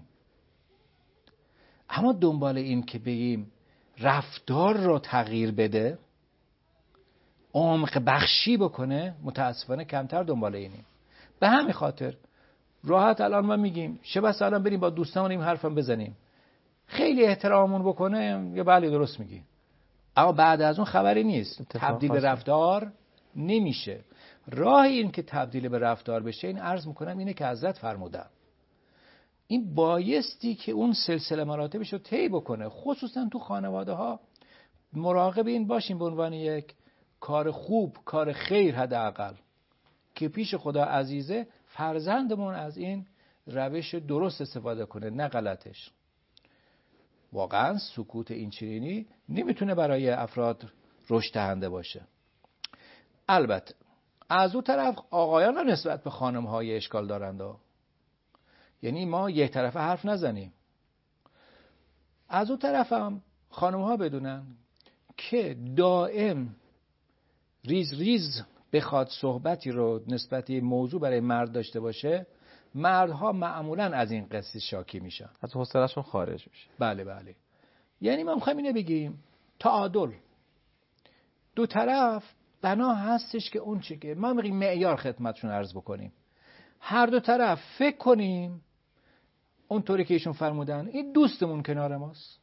اما دنبال این که بگیم رفتار رو تغییر بده، عمق بخشی بکنه، متاسفانه کمتر دنبال اینیم. به همین خاطر راحت الان ما میگیم چه بس الان بریم با دوستامون این حرفم بزنیم، خیلی احتراممون بکنه یا بله درست میگی، اما بعد از اون خبری نیست، تبدیل به رفتار نمیشه. راه این که تبدیل به رفتار بشه، این عرض میکنم اینه که حضرت فرمودن این بایستی که اون سلسله مراتبش رو طی بکنه. خصوصا تو خانواده ها مراقب این باشیم به عنوان یک کار خوب، کار خیر حداقل، که پیش خدا عزیزه فرزندمون از این روش درست استفاده کنه نه غلطش. واقعا سکوت این چنینی نمیتونه برای افراد رشد دهنده باشه. البته از اون طرف آقایان هم نسبت به خانم‌های اشکال دارند. یعنی ما یک طرفه حرف نزنیم. از اون طرف هم خانم‌ها بدونن که دائم ریز ریز بخواد صحبتی رو نسبت به موضوع برای مرد داشته باشه، مردها معمولاً از این قصه شاکی میشن، از حوصله‌شون خارج میشه. بله بله. یعنی ما می‌خوایم اینو بگیم تعادل دو طرف بنا هستش که اون چه که ما میگیم معیار خدمتشون عرض بکنیم، هر دو طرف فکر کنیم اونطوری که ایشون فرمودن این دوستمون کنار ماست،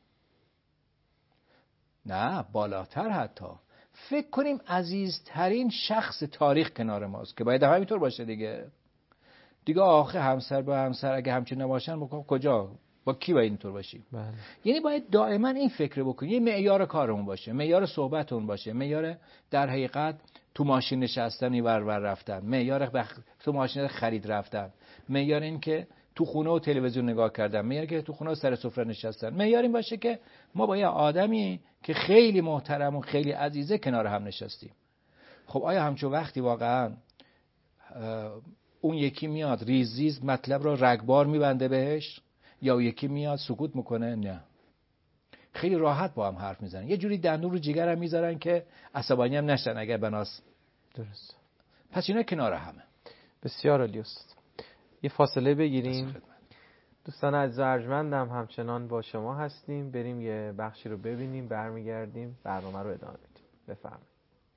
نه بالاتر حتی فکر کنیم عزیزترین شخص تاریخ کنار ماست، که باید همینطور باشه دیگه. دیگه آخه همسر با همسر اگه همچین نباشن بکنم کجا با کی باید اینطور باشیم؟ بله. یعنی باید دائما این فکر بکنیم، یه معیار کارمون باشه، معیار صحبتمون باشه، معیار در حقیقت تو ماشین نشستن ور ور رفتن، معیار بخ... تو ماشین خرید رفتن، معیار این که تو خونه و تلویزیون نگاه کردن، معیاری که تو خونه و سر سفره نشستن. معیار این باشه که ما با یه آدمی که خیلی محترم و خیلی عزیزه کنار هم نشستیم. خب آیا همچون وقتی واقعا اون یکی میاد ریز ریز مطلب رو رگبار میبنده بهش، یا یکی میاد سکوت میکنه؟ نه، خیلی راحت با هم حرف میزنن، یه جوری دندون رو جیگر هم میذارن که عصبانی هم نشن اگر بناس. درست. پس اینا کنار همه. بسیار عالی استاد. یه فاصله بگیریم. دوستان عزیز و ارجمندم همچنان با شما هستیم. بریم یه بخشی رو ببینیم، برمیگردیم برنامه رو ادامه میدیم. بفرمایید.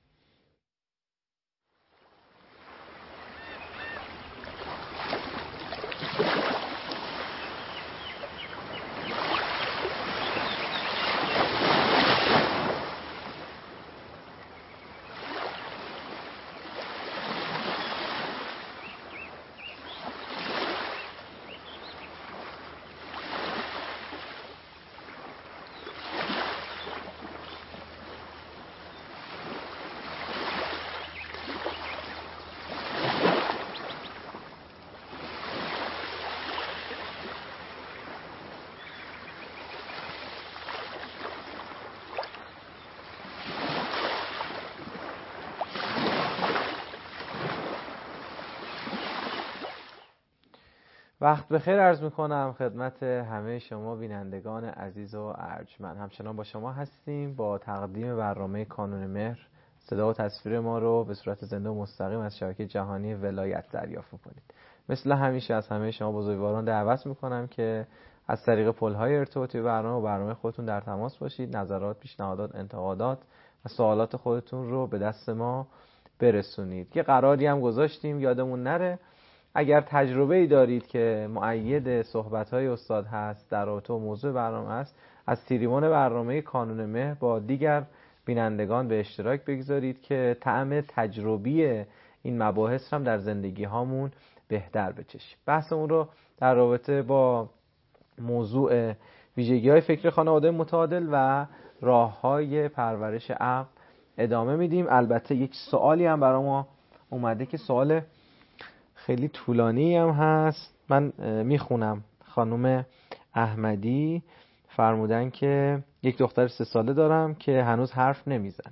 وقت بخیر عرض میکنم خدمت همه شما بینندگان عزیز و ارجمند. همچنان با شما هستیم با تقدیم برنامه کانون مهر. صدا و تصویر ما رو به صورت زنده و مستقیم از شبکه جهانی ولایت دریافت کنید. مثل همیشه از همه شما بزرگواران دعوت میکنم که از طریق پل‌های ارتباطی برنامه و برنامه خودتون در تماس باشید. نظرات، پیشنهادات، انتقادات و سوالات خودتون رو به دست ما برسونید. یه قراری هم گذاشتیم یادمون نره، اگر تجربه‌ای دارید که مؤید صحبت‌های استاد هست در رابطه با موضوع برنامه است، از تریبون برنامه کانون مهر با دیگر بینندگان به اشتراک بگذارید که طعم تجربی این مباحث هم در زندگی هامون بهتر بچشیم. بحثمون رو در رابطه با موضوع ویژگی‌های فکر خانواده متعادل و راه‌های پرورش عقل ادامه میدیم. البته یک سوالی هم برای ما اومده که سوال خیلی طولانی هم هست. من میخونم. خانم احمدی فرمودن که یک دختر سه ساله دارم که هنوز حرف نمیزنه،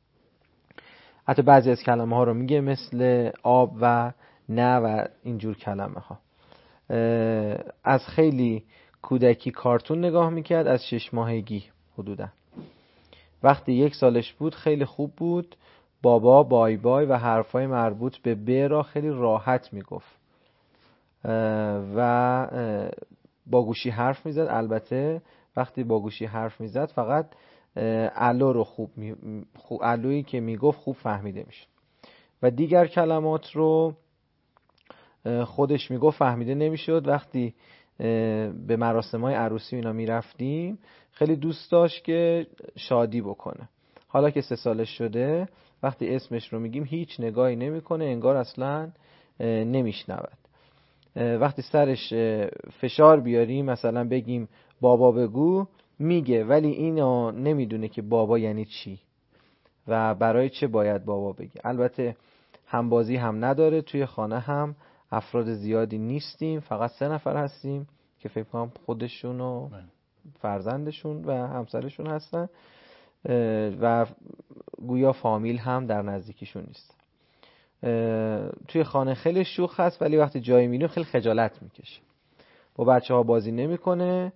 حتی بعضی از کلمه ها رو میگه مثل آب و نه و اینجور کلمه ها. از خیلی کودکی کارتون نگاه میکرد، از شش ماهگی حدودا. وقتی یک سالش بود خیلی خوب بود، بابا، بای بای و حرفای مربوط به ب را خیلی راحت میگفت و با گوشی حرف میزد. البته وقتی با گوشی حرف میزد فقط الو رو خوب, می... خوب الویی که میگفت خوب فهمیده میشد و دیگر کلمات رو خودش میگفت فهمیده نمیشد. وقتی به مراسم‌های عروسی اینا میرفتیم خیلی دوست داشت که شادی بکنه. حالا که سه سالش شده وقتی اسمش رو میگیم هیچ نگاهی نمیکنه، انگار اصلا نمیشنود. وقتی سرش فشار بیاریم مثلا بگیم بابا بگو میگه، ولی اینو نمیدونه که بابا یعنی چی و برای چه باید بابا بگه. البته همبازی هم نداره. توی خانه هم افراد زیادی نیستیم، فقط سه نفر هستیم که فکر کنم خودشون و فرزندشون و همسرشون هستن و گویا فامیل هم در نزدیکیشون نیست. توی خانه خیلی شوخ هست ولی وقتی جایی میریم خیلی خجالت میکشه. با بچه ها بازی نمیکنه،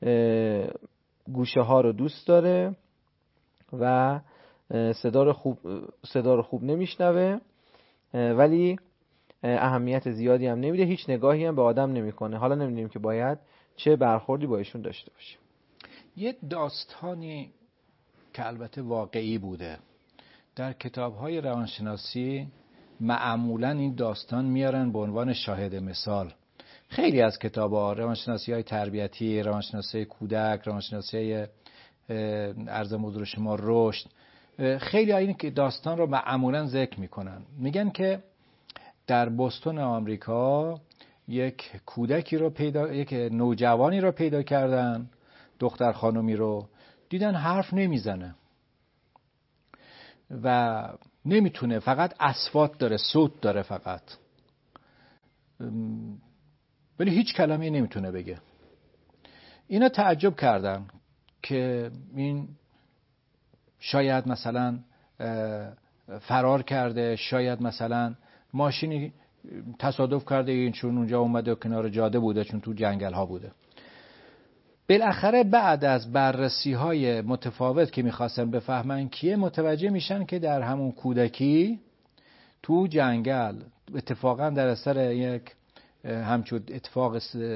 گوشه ها رو دوست داره و صدا رو خوب صدا رو خوب نمیشنوه، ولی اهمیت زیادی هم نمیده، هیچ نگاهی هم به آدم نمیکنه. حالا نمیدونیم که باید چه برخوردی با ایشون داشته باشیم. یه داستانی که البته واقعی بوده در کتاب‌های روانشناسی معمولاً این داستان میارن به عنوان شاهد مثال. خیلی از کتاب‌ها، روانشناسی‌های تربیتی، روانشناسی کودک، روانشناسی عرض حضور شما رشد، خیلی این داستان رو معمولاً ذکر میکنن. میگن که در بوستون آمریکا یک کودکی رو پیدا یک نوجوانی رو پیدا کردن، دختر خانومی رو دیدن حرف نمیزنه و نمیتونه، فقط اصوات داره، صوت داره فقط. ولی هیچ کلمه‌ای نمیتونه بگه. اینا تعجب کردن که این شاید مثلا فرار کرده، شاید مثلا ماشینی تصادف کرده، این چون اونجا اومده و کنار جاده بوده، چون تو جنگل ها بوده. بالاخره بعد از بررسی های متفاوت که میخواستن بفهمن کیه، متوجه میشن که در همون کودکی تو جنگل اتفاقا در اثر یک همچون اتفاق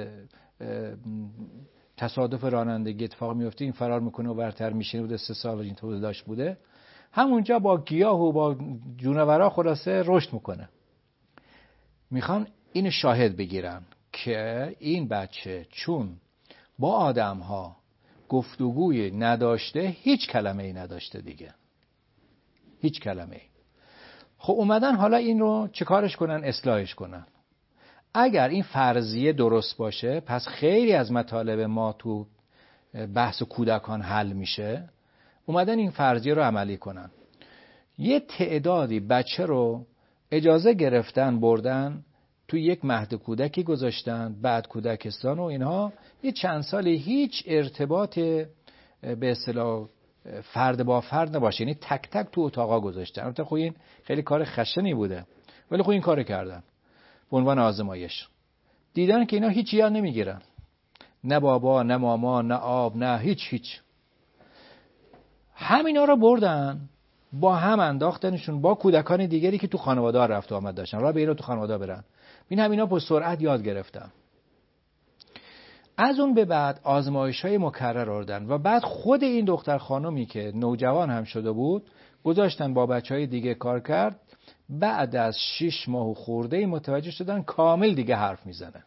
تصادف رانندگی اتفاق میفته، این فرار میکنه و برتر میشه و سه سال این طور داشت بوده، همونجا با گیاه و با جونورا خلاصه رشد میکنه. میخوان این شاهد بگیرن که این بچه چون با آدم ها گفتگوی نداشته، هیچ کلمه ای نداشته دیگه، هیچ کلمه ای. خب اومدن حالا این رو چه کارش کنن؟ اصلاحش کنن. اگر این فرضیه درست باشه، پس خیلی از مطالب ما تو بحث کودکان حل میشه. اومدن این فرضیه رو عملی کنن. یه تعدادی بچه رو اجازه گرفتن بردن تو یک مهد کودکی گذاشتن، بعد کودکستان و اینها، یه چند سالی هیچ ارتباط به اصطلاح فرد با فرد نباشه، یعنی تک تک تو اتاقا گذاشتن. البته خب این خیلی کار خشنی بوده، ولی خب این کارو کردن به عنوان آزمایش. دیدن که اینا هیچ یاد نمیگیرن، نه بابا نه ماما نه آب نه هیچ هیچ. همینا رو بردن با هم انداختنشون با کودکان دیگری که تو خانواده رفت و آمد داشتن، راه به اینا تو خانواده برن. این همینا با سرعت یاد گرفتن. از اون به بعد آزمایش‌های مکرر آوردن و بعد خود این دختر خانومی که نوجوان هم شده بود گذاشتن با بچهای دیگه کار کرد. بعد از شش ماه خورده متوجه شدن کامل دیگه حرف میزنه.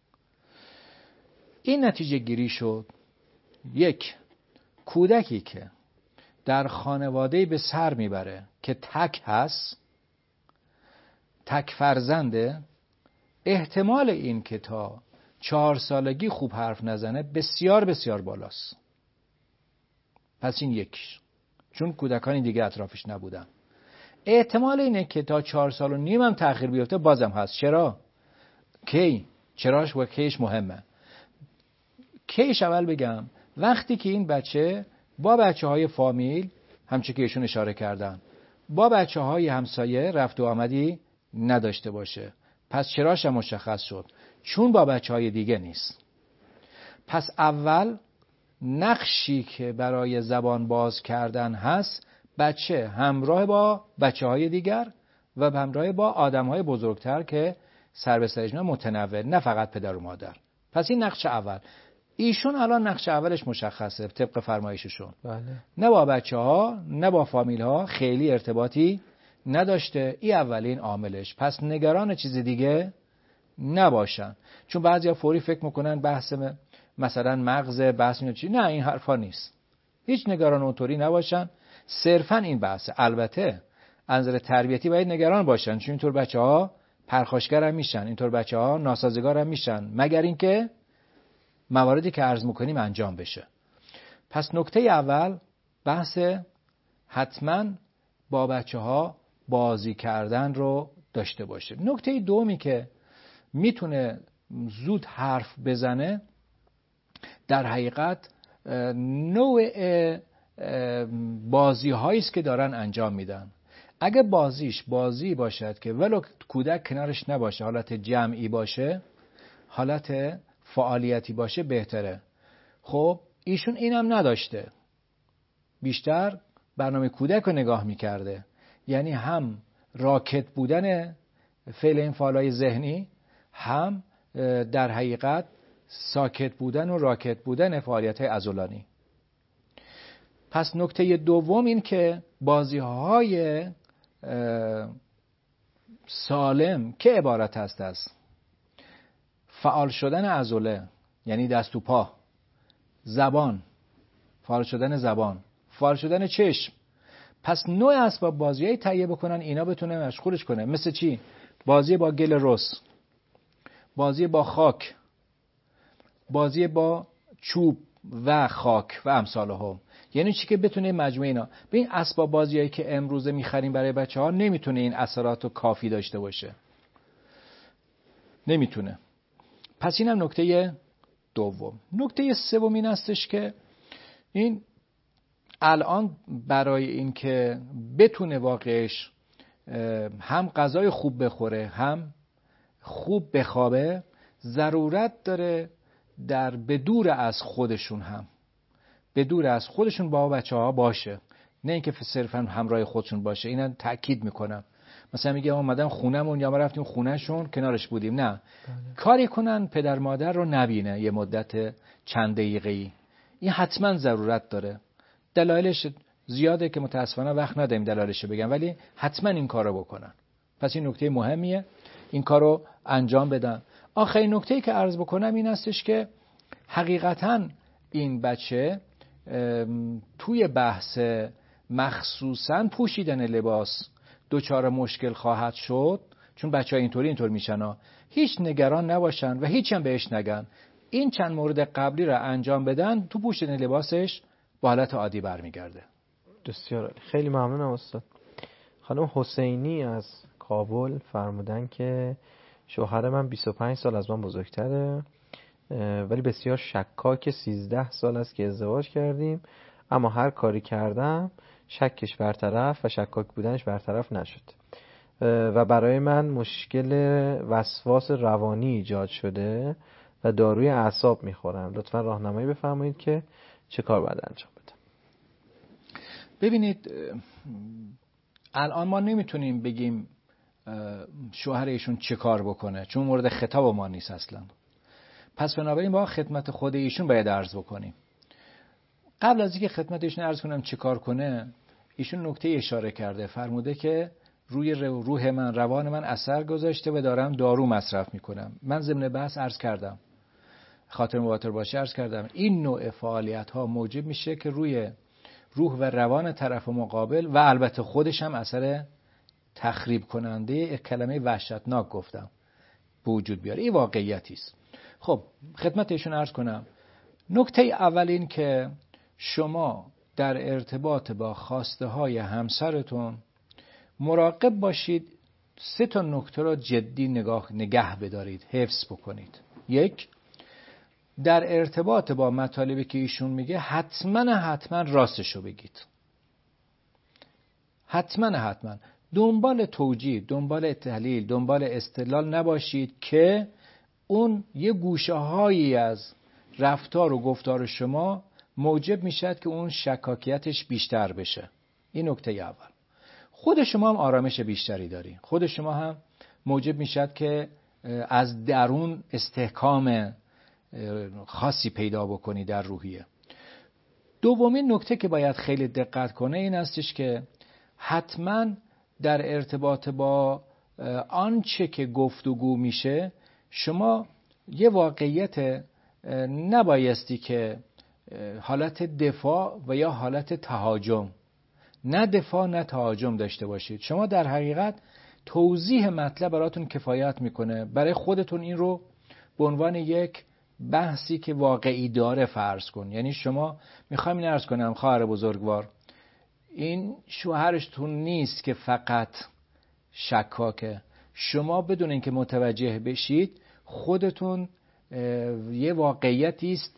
این نتیجه گیری شد یک کودکی که در خانواده به سر میبره که تک هست، تک فرزنده، احتمال این که تا چهار سالگی خوب حرف نزنه بسیار بسیار بالاست. پس این یکیش، چون کودکانی دیگه اطرافش نبودن. احتمال اینه که تا چهار سال و نیم هم تأخیر بیفته بازم هست. چرا؟ کی؟ چراش و کیش مهمه. کیش اول بگم وقتی که این بچه با بچه های فامیل، همچون که ایشون اشاره کردن، با بچه های همسایه رفت و آمدی نداشته باشه. پس چراش هم مشخص شد، چون با بچه های دیگه نیست. پس اول نقشی که برای زبان باز کردن هست، بچه همراه با بچه های دیگر و همراه با آدم های بزرگتر که سر به سرش متنوع، نه فقط پدر و مادر. پس این نقش اول. ایشون الان نقش اولش مشخصه طبق فرمایششون. بله. نه با بچه ها نه با فامیل ها خیلی ارتباطی نداشته. این اولین عاملش. پس نگران چیز دیگه نباشن، چون بعضیا فوری فکر میکنن بحث مثلا مغز بحث اینو چی. نه، این حرفا نیست. هیچ نگران اونطوری نباشن. صرفا این بحث. البته از نظر تربیتی باید نگران باشن، چون اینطور بچه‌ها پرخاشگر هم میشن، اینطور بچه‌ها ناسازگار هم میشن، مگر اینکه مواردی که عرض میکنیم انجام بشه. پس نکته اول بحث حتما با بچه‌ها بازی کردن رو داشته باشه. نکته دومی که میتونه زود حرف بزنه در حقیقت نوع بازی هایی است که دارن انجام میدن. اگه بازیش بازی باشد که ولو کودک کنارش نباشه، حالت جمعی باشه، حالت فعالیتی باشه، بهتره. خب ایشون اینم نداشته، بیشتر برنامه کودک رو نگاه میکرده، یعنی هم راکت بودن فعل این فعالای ذهنی، هم در حقیقت ساکت بودن و راکت بودن فعالیت‌های عضلانی. پس نکته دوم این که بازی‌های سالم که عبارت هست از فعال شدن عضله، یعنی دست و پا، زبان، فعال شدن زبان، فعال شدن چشم. پس نوع اسباب بازی‌های تهیه بکنن اینا بتونه مشغولش کنه. مثل چی؟ بازی با گل رس، بازی با خاک، بازی با چوب و خاک و امثال هم. یعنی چی که بتونه مجموعه اینا. به این اسباب بازیایی که امروزه میخریم برای بچه ها نمیتونه این اثرات رو کافی داشته باشه، نمیتونه. پس اینم نکته دوم. نکته سوم این استش که این الان برای اینکه بتونه واقعش هم غذای خوب بخوره هم خوب بخوابه، ضرورت داره در بدور از خودشون هم بدور از خودشون با بچه ها باشه، نه اینکه صرفا همراه خودشون باشه. اینا تأکید میکنم. مثلا میگه اومدم خونمون یا ما رفتیم خونهشون کنارش بودیم، نه بله. کاری کنن پدر مادر رو نبینه یه مدت چند دقیقه‌ای. این حتما ضرورت داره. دلایلش زیاده که متاسفانه وقت نداریم دلایلش بگم، ولی حتما این کارو بکنن. پس این نکته مهمیه، این کارو انجام بدن. آخرین نکته‌ای که عرض بکنم این هستش که حقیقتاً این بچه توی بحث مخصوصاً پوشیدن لباس دوچار مشکل خواهد شد، چون بچه‌ها اینطوری اینطور میشن ها. هیچ نگران نباشن و هیچ هم بهش نگن. این چند مورد قبلی رو انجام بدن، تو پوشیدن لباسش به حالت عادی برمیگرده. بسیار عالی. خیلی ممنونم استاد. خانم حسینی از کابل فرمودن که شوهر من بیست و پنج سال از من بزرگتره، ولی بسیار شکاک، سیزده سال است که ازدواج کردیم، اما هر کاری کردم شکش برطرف و شکاک بودنش برطرف نشد و برای من مشکل وسواس روانی ایجاد شده و داروی اعصاب میخورم. لطفا راهنمایی بفرمایید که چه کار باید انجام بدم. ببینید الان ما نمیتونیم بگیم شوهر ایشون چه کار بکنه، چون مورد خطاب ما نیست اصلا. پس بنابراین با خدمت خود ایشون باید عرض بکنیم. قبل از اینکه خدمت ایشون عرض کنم چه کار کنه، ایشون نکته اشاره کرده، فرموده که روی روح من، روان من اثر گذاشته و دارم دارو مصرف میکنم. من ضمن بحث عرض کردم، خاطر مبادر باشه عرض کردم، این نوع فعالیت ها موجب میشه که روی روح و روان طرف مقابل و البته خودش هم اثر تخریب کننده، یک کلمه وحشتناک گفتم، به وجود بیاره. این واقعیتی است. خب خدمت ایشون عرض کنم، نکته اول این که شما در ارتباط با خواسته های همسرتون مراقب باشید، سه تا نکته را جدی نگاه نگه بدارید، حفظ بکنید. یک، در ارتباط با مطالبی که ایشون میگه حتما حتما راستشو بگید. حتما حتما دنبال توجیه، دنبال تحلیل، دنبال استدلال نباشید که اون یه گوشه هایی از رفتار و گفتار شما موجب میشد که اون شکاکیتش بیشتر بشه. این نکته اول. خود شما هم آرامش بیشتری داری، خود شما هم موجب میشد که از درون استحکام خاصی پیدا بکنی در روحیه. دومین نکته که باید خیلی دقت کنه این هستش که حتما در ارتباط با آنچه که گفتگو میشه شما یه واقعیت نبایستی که حالت دفاع و یا حالت تهاجم، نه دفاع نه تهاجم داشته باشید. شما در حقیقت توضیح مطلب براتون کفایت میکنه. برای خودتون این رو به عنوان یک بحثی که واقعی داره فرض کن. یعنی شما میخوایم این عرض کنم خواهر بزرگوار، این شوهرشتون نیست که فقط شکاکه. شما بدون اینکه متوجه بشید خودتون یه واقعیتی است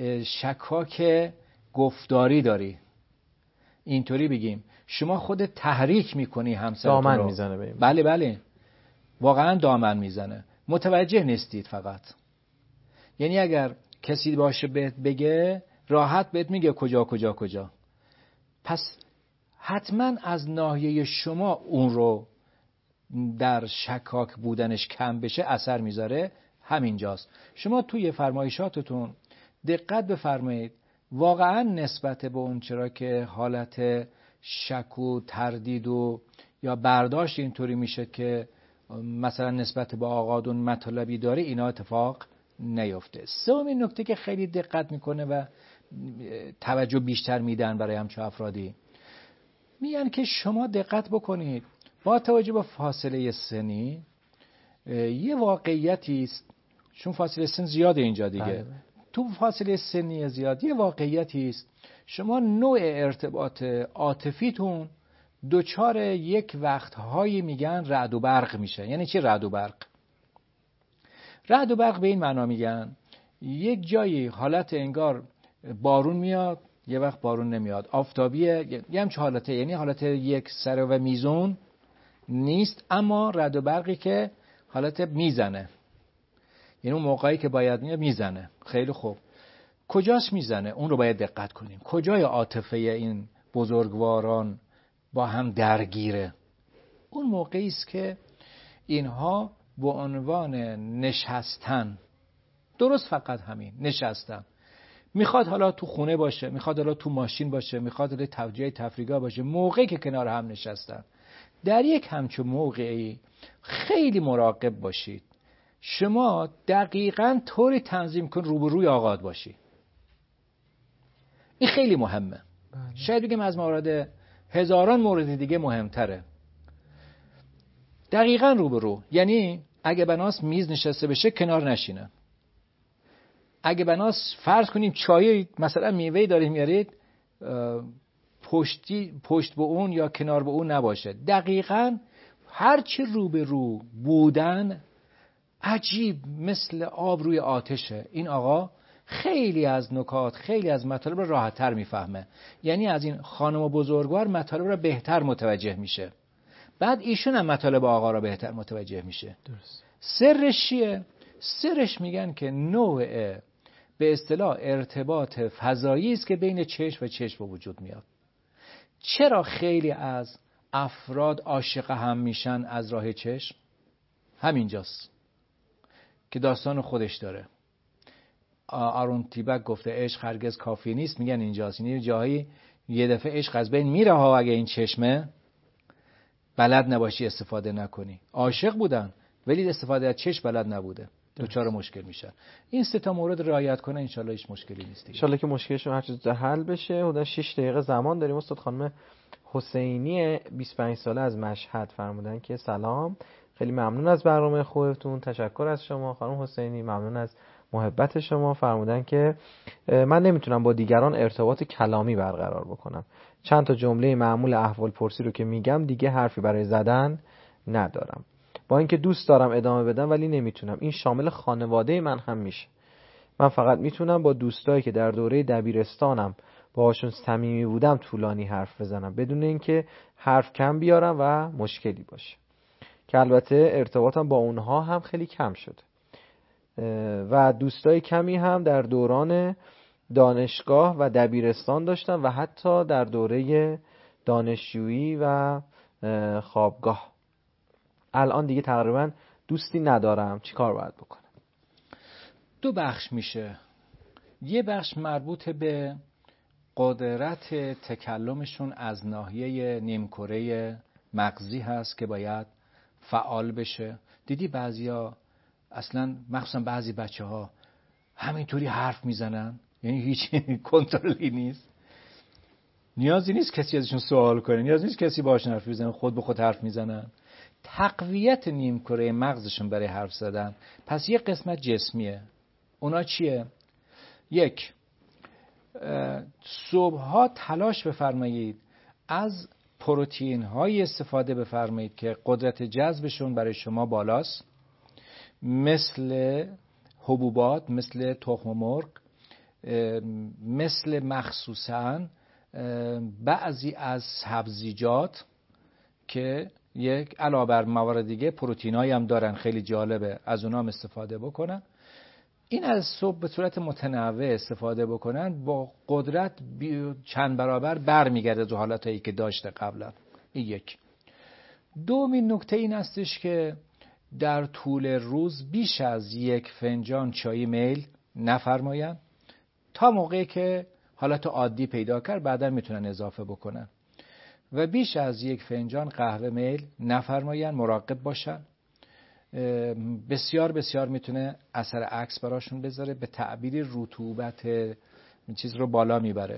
شکاک گفتاری داری. اینطوری بگیم شما خود تحریک میکنی همسرتون رو. دامن میزنه بیم. بله بله واقعا دامن میزنه، متوجه نیستید فقط. یعنی اگر کسی باشه بهت بگه راحت بهت میگه کجا کجا کجا. پس حتما از ناحیه شما اون رو در شکاک بودنش کم بشه اثر میذاره همینجاست. شما توی فرمایشاتتون دقت بفرمایید واقعا نسبت به اون چرا که حالت شک و تردید و یا برداشت اینطوری میشه که مثلا نسبت به آقادون مطلبی داره، اینا اتفاق نیفته. سومین نکته که خیلی دقت میکنه و توجه بیشتر میدن برای همچون افرادی، میگن که شما دقت بکنید با توجه به فاصله سنی یه واقعیتی است، چون فاصله سن زیاده اینجا دیگه بله. تو فاصله سنی زیاد یه واقعیتی است، شما نوع ارتباط عاطفیتون دوچار یک وقتهایی میگن رعد و برق میشه. یعنی چی رعد و برق؟ رعد و برق به این معنا میگن یک جایی حالت انگار بارون میاد، یه وقت بارون نمیاد، آفتابیه، یه همچه حالته، یعنی حالت یک سره و میزون نیست، اما رعد و برقی که حالت میزنه، یعنی اون موقعی که باید میاد میزنه. خیلی خوب، کجاست میزنه؟ اون رو باید دقت کنیم. کجای عاطفه این بزرگواران با هم درگیره؟ اون موقعی است که اینها به عنوان نشستن، درست فقط همین نشستن، میخواد حالا تو خونه باشه، میخواد حالا تو ماشین باشه، میخواد حالا توجیه تفریحگاه باشه، موقعی که کنار هم نشستن، در یک همچون موقعی خیلی مراقب باشید. شما دقیقاً طوری تنظیم کن روبروی آقاد باشی. این خیلی مهمه. شاید بگم از مورد هزاران مورد دیگه مهمتره. دقیقاً روبرو، یعنی اگه بناس میز نشسته بشه کنار نشینه. اگه بناس فرض کنیم چای مثلا میوه‌ای دارید میارید، پشتی پشت به اون یا کنار به اون نباشه. دقیقاً هرچی روبرو بودن عجیب مثل آب روی آتشه. این آقا خیلی از نکات، خیلی از مطالب رو راحت‌تر میفهمه، یعنی از این خانم بزرگوار مطالب رو بهتر متوجه میشه، بعد ایشون هم مطالب آقا رو بهتر متوجه میشه. درست. سرش چیه؟ سرش میگن که نوع به اصطلاح ارتباط فضایی است که بین چشم و چشم وجود میاد. چرا خیلی از افراد عاشق هم میشن از راه چشم؟ همینجاست که داستان خودش داره. آرون تیبک گفته عشق هرگز کافی نیست، میگن اینجاست، یعنی جایی یه دفعه عشق از بین میره ها اگه این چشمه بلد نباشی استفاده نکنی. عاشق بودن ولی استفاده از چشم بلد نبوده، دوچار مشکل میشن. این سه تا مورد رعایت کنه انشالله هیچ مشکلی نیست. انشالله که مشکلشون هر چیز حل بشه. حدود شش دقیقه زمان داریم. استاد خانم حسینی بیست و پنج ساله از مشهد فرمودن که سلام، خیلی ممنون از برنامه خوبتون، تشکر از شما خانم حسینی، ممنون از محبت شما. فرمودن که من نمیتونم با دیگران ارتباط کلامی برقرار بکنم، چند تا جمله معمول احوال پرسی رو که میگم دیگه حرفی برای زدن ندارم، با اینکه دوست دارم ادامه بدم ولی نمیتونم. این شامل خانواده من هم میشه. من فقط میتونم با دوستایی که در دوره دبیرستانم باهاشون صمیمی بودم طولانی حرف بزنم بدون اینکه حرف کم بیارم و مشکلی باشه، که البته ارتباطم با اونها هم خیلی کم شده و دوستای کمی هم در دوران دانشگاه و دبیرستان داشتم و حتی در دوره دانشجویی و خوابگاه. الان دیگه تقریبا دوستی ندارم. چی کار باید بکنم؟ دو بخش میشه. یه بخش مربوط به قدرت تکلمشون از ناحیه نیمکره مغزی هست که باید فعال بشه. دیدی بعضیا اصلا مخصوصا بعضی بچه ها همینطوری حرف میزنن، یعنی هیچ کنترلی نیست، نیازی نیست کسی ازشون سوال کنه، نیازی نیست کسی باشون حرف بزنه، خود به خود حرف میزنن. تقویت نیمکره مغزشون برای حرف زدن. پس یک قسمت جسمیه. اونا چیه؟ یک، صبحها تلاش بفرمایید از پروتئین های استفاده بفرمایید که قدرت جذبشون برای شما بالاست، مثل حبوبات، مثل تخم مرغ، مثل مخصوصاً بعضی از سبزیجات که یک علاوه بر موارد دیگه پروتئینایی هم دارن، خیلی جالبه از اونام استفاده بکنن. این از صبح به صورت متنوع استفاده بکنن با قدرت چند برابر برمیگرده تو حالتایی که داشته قبلا. این یک. دومین نکته این هستش که در طول روز بیش از یک فنجان چای میل نفرماین، تا موقعی که حالت عادی پیدا کرد بعدا میتونن اضافه بکنن، و بیش از یک فنجان قهوه میل نفرماین، مراقب باشن. بسیار بسیار میتونه اثر عکس براشون بذاره، به تعبیری رطوبت چیز رو بالا میبره.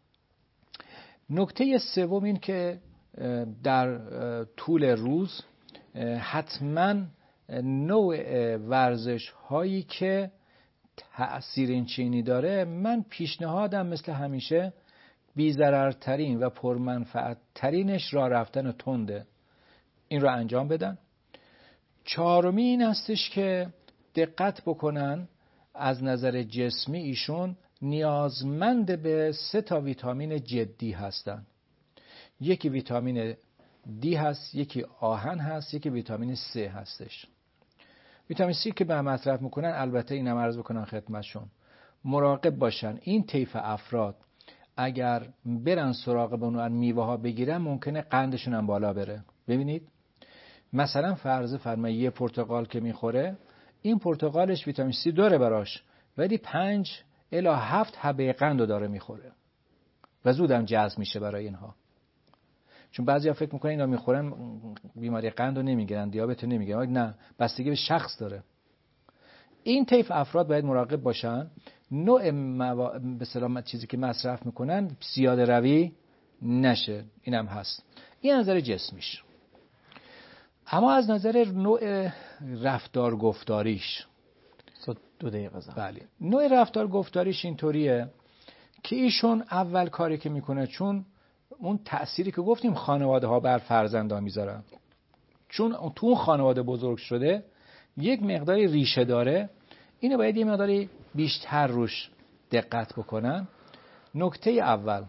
نکته سوم این که در طول روز حتما نوع ورزش هایی که تأثیر این چینی داره، من پیشنهادم مثل همیشه بی‌ضررترین و پرمنفعترینش راه رفتن تنده، این رو انجام بدن. چهارمی این هستش که دقت بکنن از نظر جسمی ایشون نیازمند به سه تا ویتامین جدی هستن. یکی ویتامین دی هست، یکی آهن هست، یکی ویتامین سی هستش. ویتامین سی که به مصرف میکنن، البته اینم عرض بکنن خدمتشون، مراقب باشن این طیف افراد اگر برن سراغ به اون میوه ها بگیرن ممکنه قندشون هم بالا بره. ببینید مثلا فرض فرمایید یه پرتقال که میخوره، این پرتقالش ویتامین سی داره براش، ولی پنج الی هفت حبه قند رو داره میخوره و زودم جذب میشه برای اینها. چون بعضیا فکر میکنن اینا میخورن بیماری قند رو نمیگیرن، دیابت رو نمیگیرن. نه، بستگی به شخص داره. این طیف افراد باید مراقب باشن نوع موا... به سلامت چیزی که مصرف میکنن زیاده روی نشه. اینم هست. این نظر جسمیش. اما از نظر نوع رفتار گفتاریش، دو دقیقه زمان. بله، نوع رفتار گفتاریش اینطوریه که ایشون اول کاری که میکنه، چون اون تأثیری که گفتیم خانواده ها بر فرزندان میذارن، چون تو اون خانواده بزرگ شده یک مقداری ریشه داره، اینو باید یه مقداری بیشتر روش دقت بکنن. نکته اول،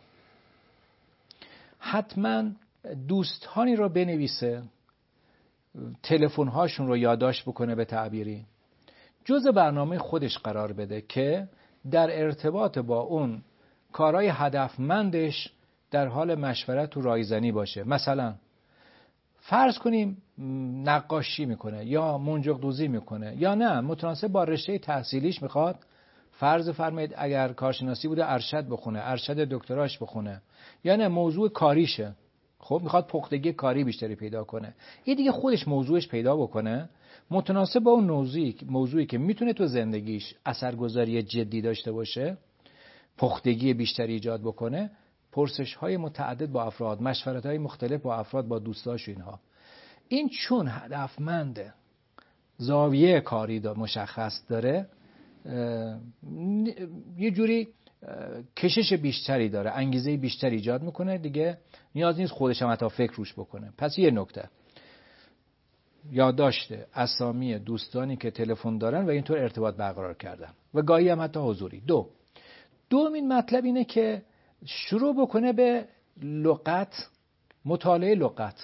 حتما دوستانی رو بنویسه، تلفن هاشون رو یادداشت بکنه، به تعبیری جزء برنامه خودش قرار بده که در ارتباط با اون کارهای هدفمندش در حال مشورت و رایزنی باشه. مثلا فرض کنیم نقاشی میکنه یا منجق دوزی میکنه، یا نه متناسب با رشته تحصیلیش میخواد، فرض فرمایید اگر کارشناسی بوده ارشد بخونه، ارشد دکتراش بخونه، یا نه موضوع کاریشه، خب میخواد پختگی کاری بیشتری پیدا کنه، یه دیگه خودش موضوعش پیدا بکنه متناسب با اون موضوعی موضوعی که میتونه تو زندگیش اثرگذاری جدی داشته باشه، پختگی بیشتری ایجاد بکنه. پرسش های متعدد با افراد، مشورت های مختلف با افراد، با دوستاش، اینها. این چون هدفمنده، زاویه کاری دا مشخص داره، یه جوری کشش بیشتری داره، انگیزه بیشتری ایجاد میکنه، دیگه نیاز نیست خودش هم حتی فکر روش بکنه. پس یه نکته، یادداشت اسامی دوستانی که تلفن دارن و اینطور ارتباط برقرار کردن و گاهی هم حتی حضوری. دو دومین مطلب اینه که شروع بکنه به لغت، مطالعه لغت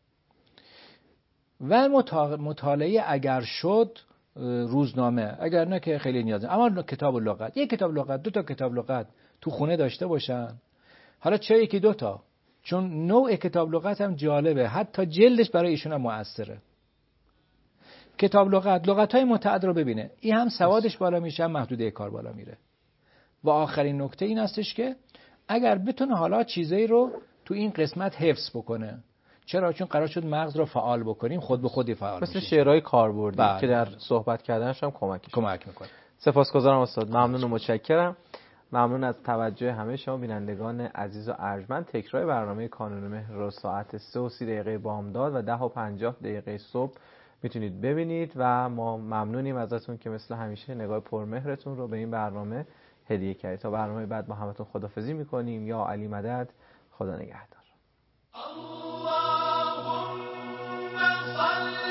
و مطالعه اگر شد روزنامه، اگر نه که خیلی نیازه، اما کتاب لغت، یک کتاب لغت، دو تا کتاب لغت تو خونه داشته باشن. حالا چه یکی دو تا، چون نوع کتاب لغت هم جالبه، حتی جلدش برای ایشون هم مؤثره. کتاب لغت، لغت‌های متعدد رو ببینه، این هم سوادش بالا میشه، هم محدوده کار بالا میره. و آخرین نکته این هستش که اگر بتونه حالا چیزایی رو تو این قسمت حفظ بکنه، چرا؟ چون قرار شد مغز رو فعال بکنیم، خود به خودی فعال میشه. مثل شعرهای کاربردی بله. که در صحبت کردنش هم کمک کمک میکنه. سپاسگزارم استاد، ممنون و متشکرم. ممنون از توجه همه شما بینندگان عزیز و ارجمند. تکرار برنامه کانون مهر رو ساعت سه و سی دقیقه بامداد و ده و پنجاه دقیقه صبح میتونید ببینید و ما ممنونیم ازتون که مثل همیشه نگاه پرمهرتون رو به این برنامه هدیه کردید. تا برنامه بعد با همتون خداحافظی میکنیم. یا علی مدد، خدا نگهدار.